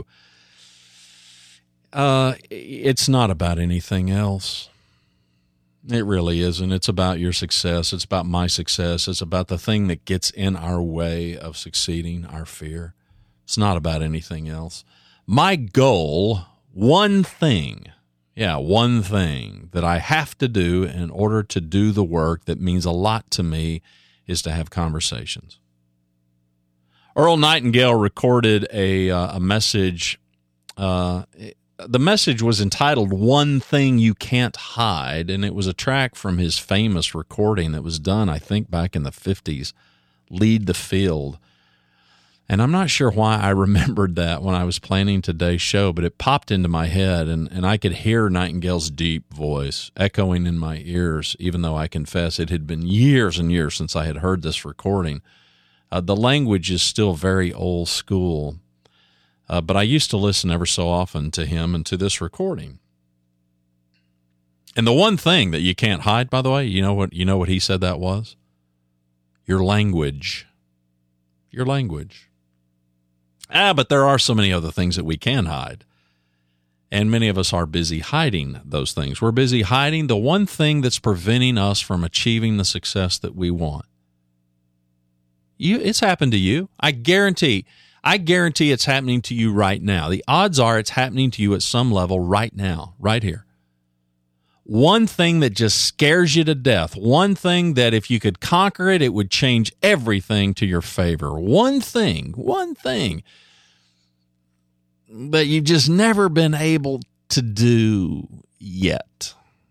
It's not about anything else. It really isn't. It's about your success. It's about my success. It's about the thing that gets in our way of succeeding, our fear. It's not about anything else. My goal, one thing that I have to do in order to do the work that means a lot to me is to have conversations. Earl Nightingale recorded a message. The message was entitled One Thing You Can't Hide, and it was a track from his famous recording that was done, I think, back in the 50s, Lead the Field. And I'm not sure why I remembered that when I was planning today's show, but it popped into my head, and I could hear Nightingale's deep voice echoing in my ears, even though I confess it had been years and years since I had heard this recording. The language is still very old school, but I used to listen ever so often to him and to this recording. And the one thing that you can't hide, by the way, you know what he said that was? Your language. Your language. But there are so many other things that we can hide. And many of us are busy hiding those things. We're busy hiding the one thing that's preventing us from achieving the success that we want. It's happened to you. I guarantee it's happening to you right now. The odds are it's happening to you at some level right now, right here. One thing that just scares you to death. One thing that if you could conquer it, it would change everything to your favor. One thing that you've just never been able to do yet.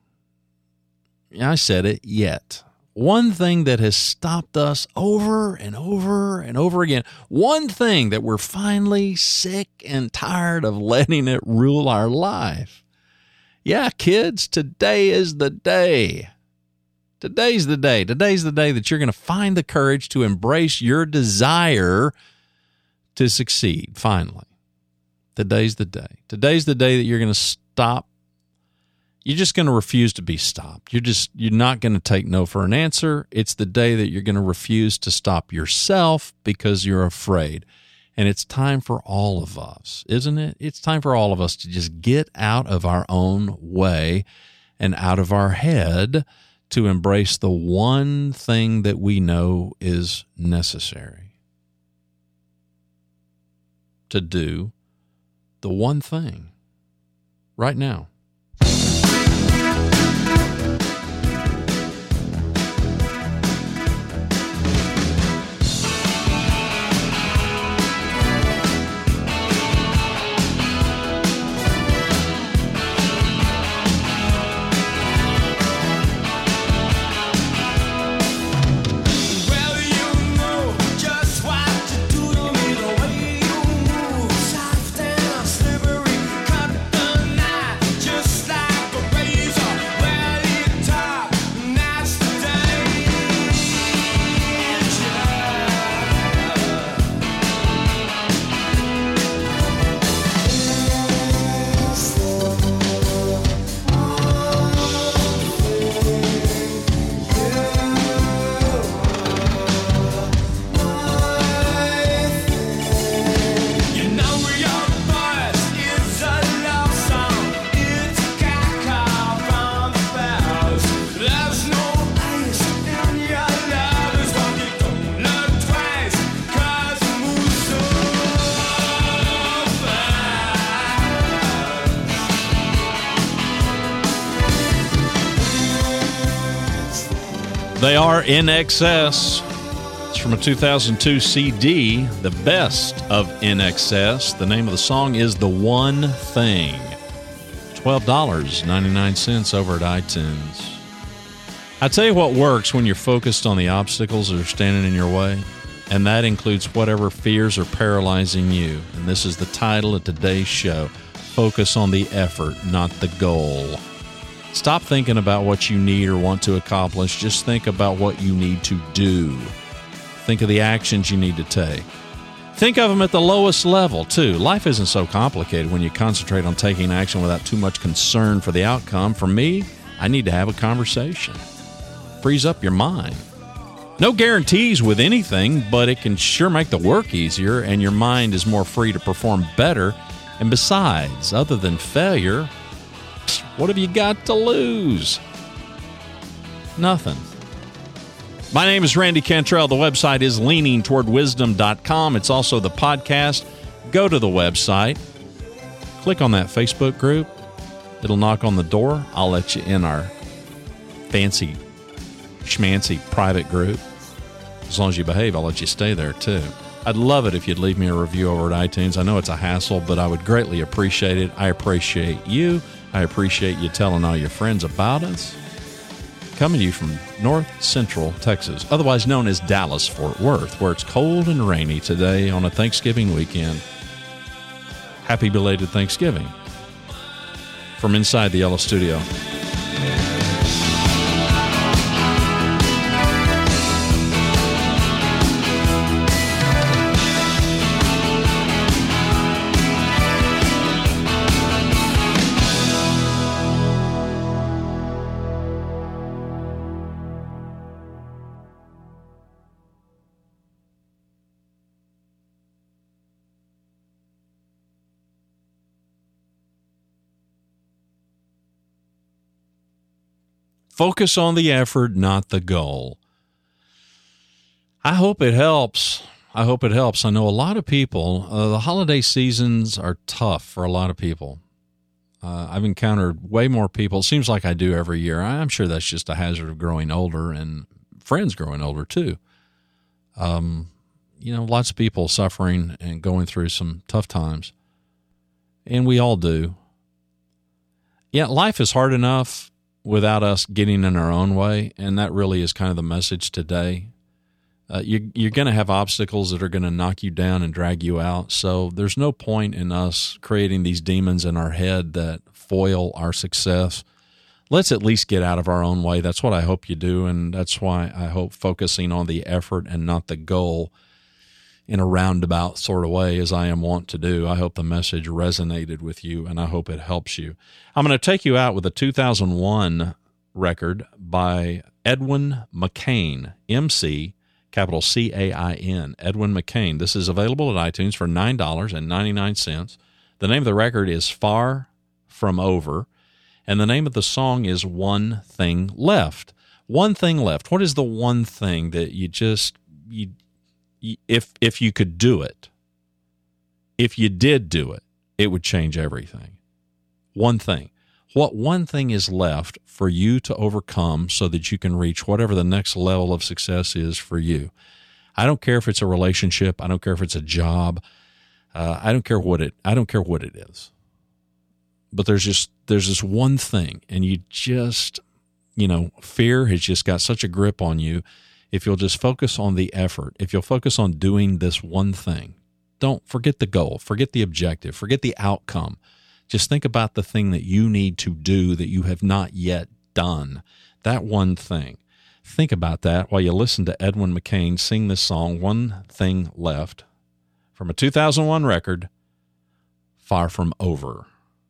I said it, yet. One thing that has stopped us over and over and over again. One thing that we're finally sick and tired of letting it rule our life. Yeah, kids, today is the day. Today's the day. Today's the day that you're going to find the courage to embrace your desire to succeed, finally. Today's the day. Today's the day that you're going to stop. You're just going to refuse to be stopped. You're not going to take no for an answer. It's the day that you're going to refuse to stop yourself because you're afraid. And it's time for all of us, isn't it? It's time for all of us to just get out of our own way and out of our head to embrace the one thing that we know is necessary. To do the one thing right now. They are In Excess. It's from a 2002 CD, The Best of In Excess. The name of the song is The One Thing. $12.99 over at iTunes. I tell you what works when you're focused on the obstacles that are standing in your way, and that includes whatever fears are paralyzing you. And this is the title of today's show. Focus on the effort, not the goal. Stop thinking about what you need or want to accomplish. Just think about what you need to do. Think of the actions you need to take. Think of them at the lowest level, too. Life isn't so complicated when you concentrate on taking action without too much concern for the outcome. For me, I need to have a conversation. Frees up your mind. No guarantees with anything, but it can sure make the work easier, and your mind is more free to perform better. And besides, other than failure, what have you got to lose? Nothing. My name is Randy Cantrell. The website is leaningtowardwisdom.com. It's also the podcast. Go to the website. Click on that Facebook group. It'll knock on the door. I'll let you in our fancy, schmancy private group. As long as you behave, I'll let you stay there too. I'd love it if you'd leave me a review over at iTunes. I know it's a hassle, but I would greatly appreciate it. I appreciate you. I appreciate you telling all your friends about us. Coming to you from North Central Texas, otherwise known as Dallas-Fort Worth, where it's cold and rainy today on a Thanksgiving weekend. Happy belated Thanksgiving from inside the Yellow Studio. Focus on the effort, not the goal. I hope it helps. I know a lot of people, the holiday seasons are tough for a lot of people. I've encountered way more people. It seems like I do every year. I'm sure that's just a hazard of growing older and friends growing older too. Lots of people suffering and going through some tough times, and we all do. Yeah, life is hard enough without us getting in our own way, and that really is kind of the message today. You're going to have obstacles that are going to knock you down and drag you out, so there's no point in us creating these demons in our head that foil our success. Let's at least get out of our own way. That's what I hope you do, and that's why I hope focusing on the effort and not the goal in a roundabout sort of way, as I am wont to do. I hope the message resonated with you, and I hope it helps you. I'm going to take you out with a 2001 record by Edwin McCain, MC, capital C-A-I-N, Edwin McCain. This is available at iTunes for $9.99. The name of the record is Far From Over, and the name of the song is One Thing Left. One thing left. What is the one thing that if you could do it, if you did do it, it would change everything? One thing. What one thing is left for you to overcome so that you can reach whatever the next level of success is for you? I don't care if it's a relationship. I don't care if it's a job. I don't care what it is. But there's this one thing, and you just, fear has just got such a grip on you. If you'll just focus on the effort, if you'll focus on doing this one thing, don't forget the goal, forget the objective, forget the outcome. Just think about the thing that you need to do that you have not yet done. That one thing. Think about that while you listen to Edwin McCain sing this song, One Thing Left, from a 2001 record, Far From Over.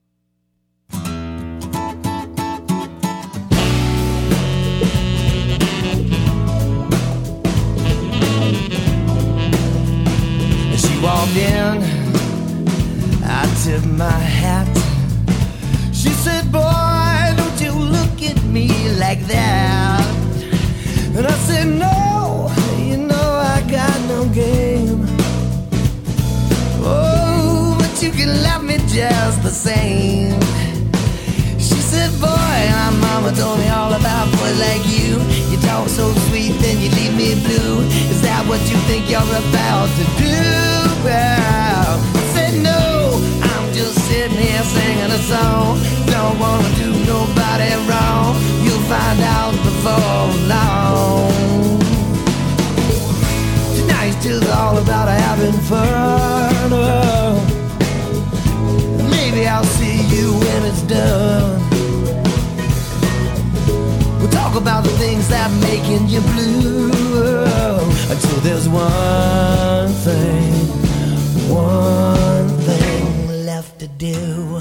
She walked in, I tipped my hat. She said, boy, don't you look at me like that. And I said, no, I got no game. Oh, but you can love me just the same. She said, boy, my mama told me all about boys like you. You talk so sweet, then you leave me blue. Is that what you think you're about to do? Well, I said, no, I'm just sitting here singing a song. Don't wanna do nobody wrong. You'll find out before long. Tonight's just all about having fun. Maybe I'll see you when it's done. We'll talk about the things that are making you blue, until there's one thing left to do.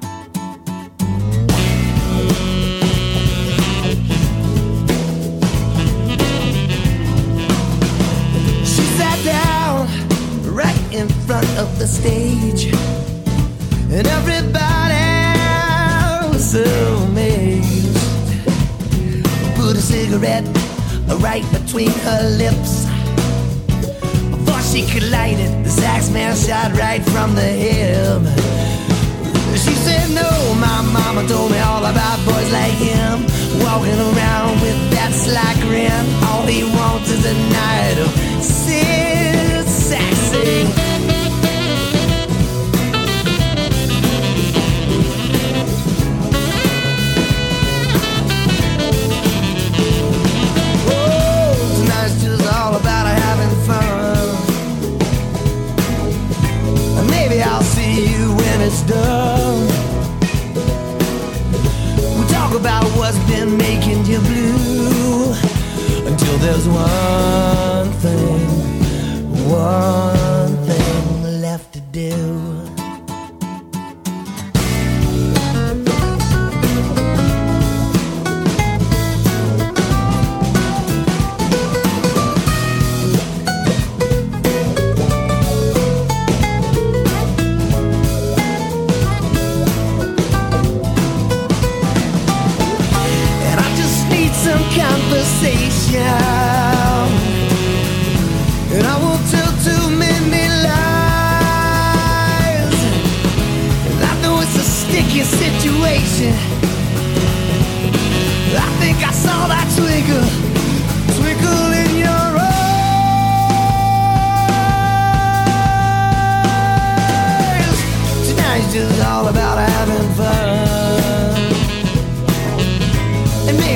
She sat down right in front of the stage, and everybody was so amazed. Put a cigarette right between her lips. Before she could light it, the sax man shot right from the hip. She said, no, my mama told me all about boys like him, walking around with that sly grin. All he wants is a night of sassy. I'll see you when it's done. We'll talk about what's been making you blue, until there's one thing left to do. Conversation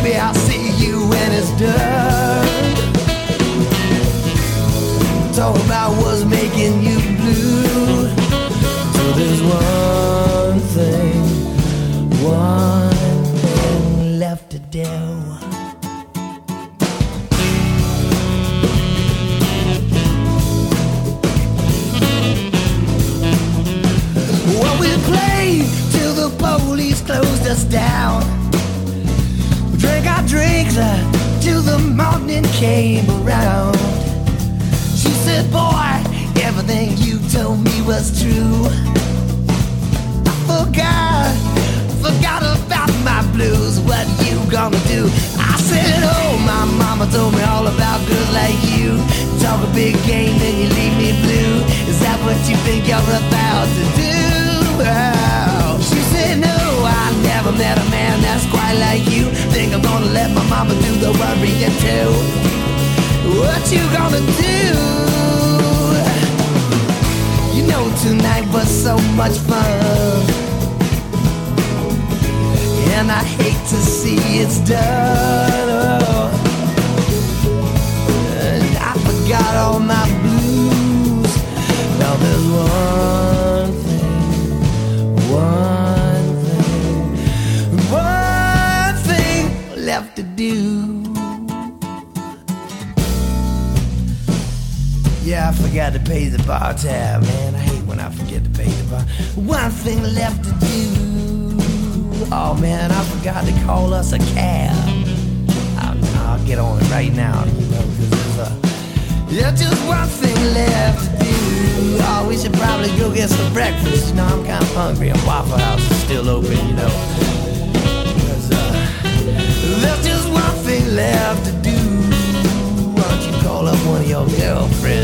baby, I'll see you when it's done. Talk about what's making you blue. So there's one thing left to do. Well, we played till the police closed us down. We drank our drinks till the morning came around. She said, boy, everything you told me was true. I forgot about my blues. What you gonna do? I said, oh, my mama told me all about girls like you. Talk a big game, then you leave me blue. Is that what you think you're about to do? Oh. She said, no, I never met a man that's quite like you. Think I'm gonna let my mama do the worrying too. What you gonna do? You know tonight was so much fun, and I hate to see it's done. Oh. And I forgot all my blues. Now there's one thing left to do. Yeah, I forgot to pay the bar tab, man. I hate when I forget to pay the bar. One thing left to do. Oh man, I forgot to call us a cab. I'll get on it right now, you know, because there's just one thing left to do. Oh, we should probably go get some breakfast. You know, I'm kind of hungry, and Waffle House is still open, you know. Because there's just one thing left to do. Why don't you call up one of your girlfriends?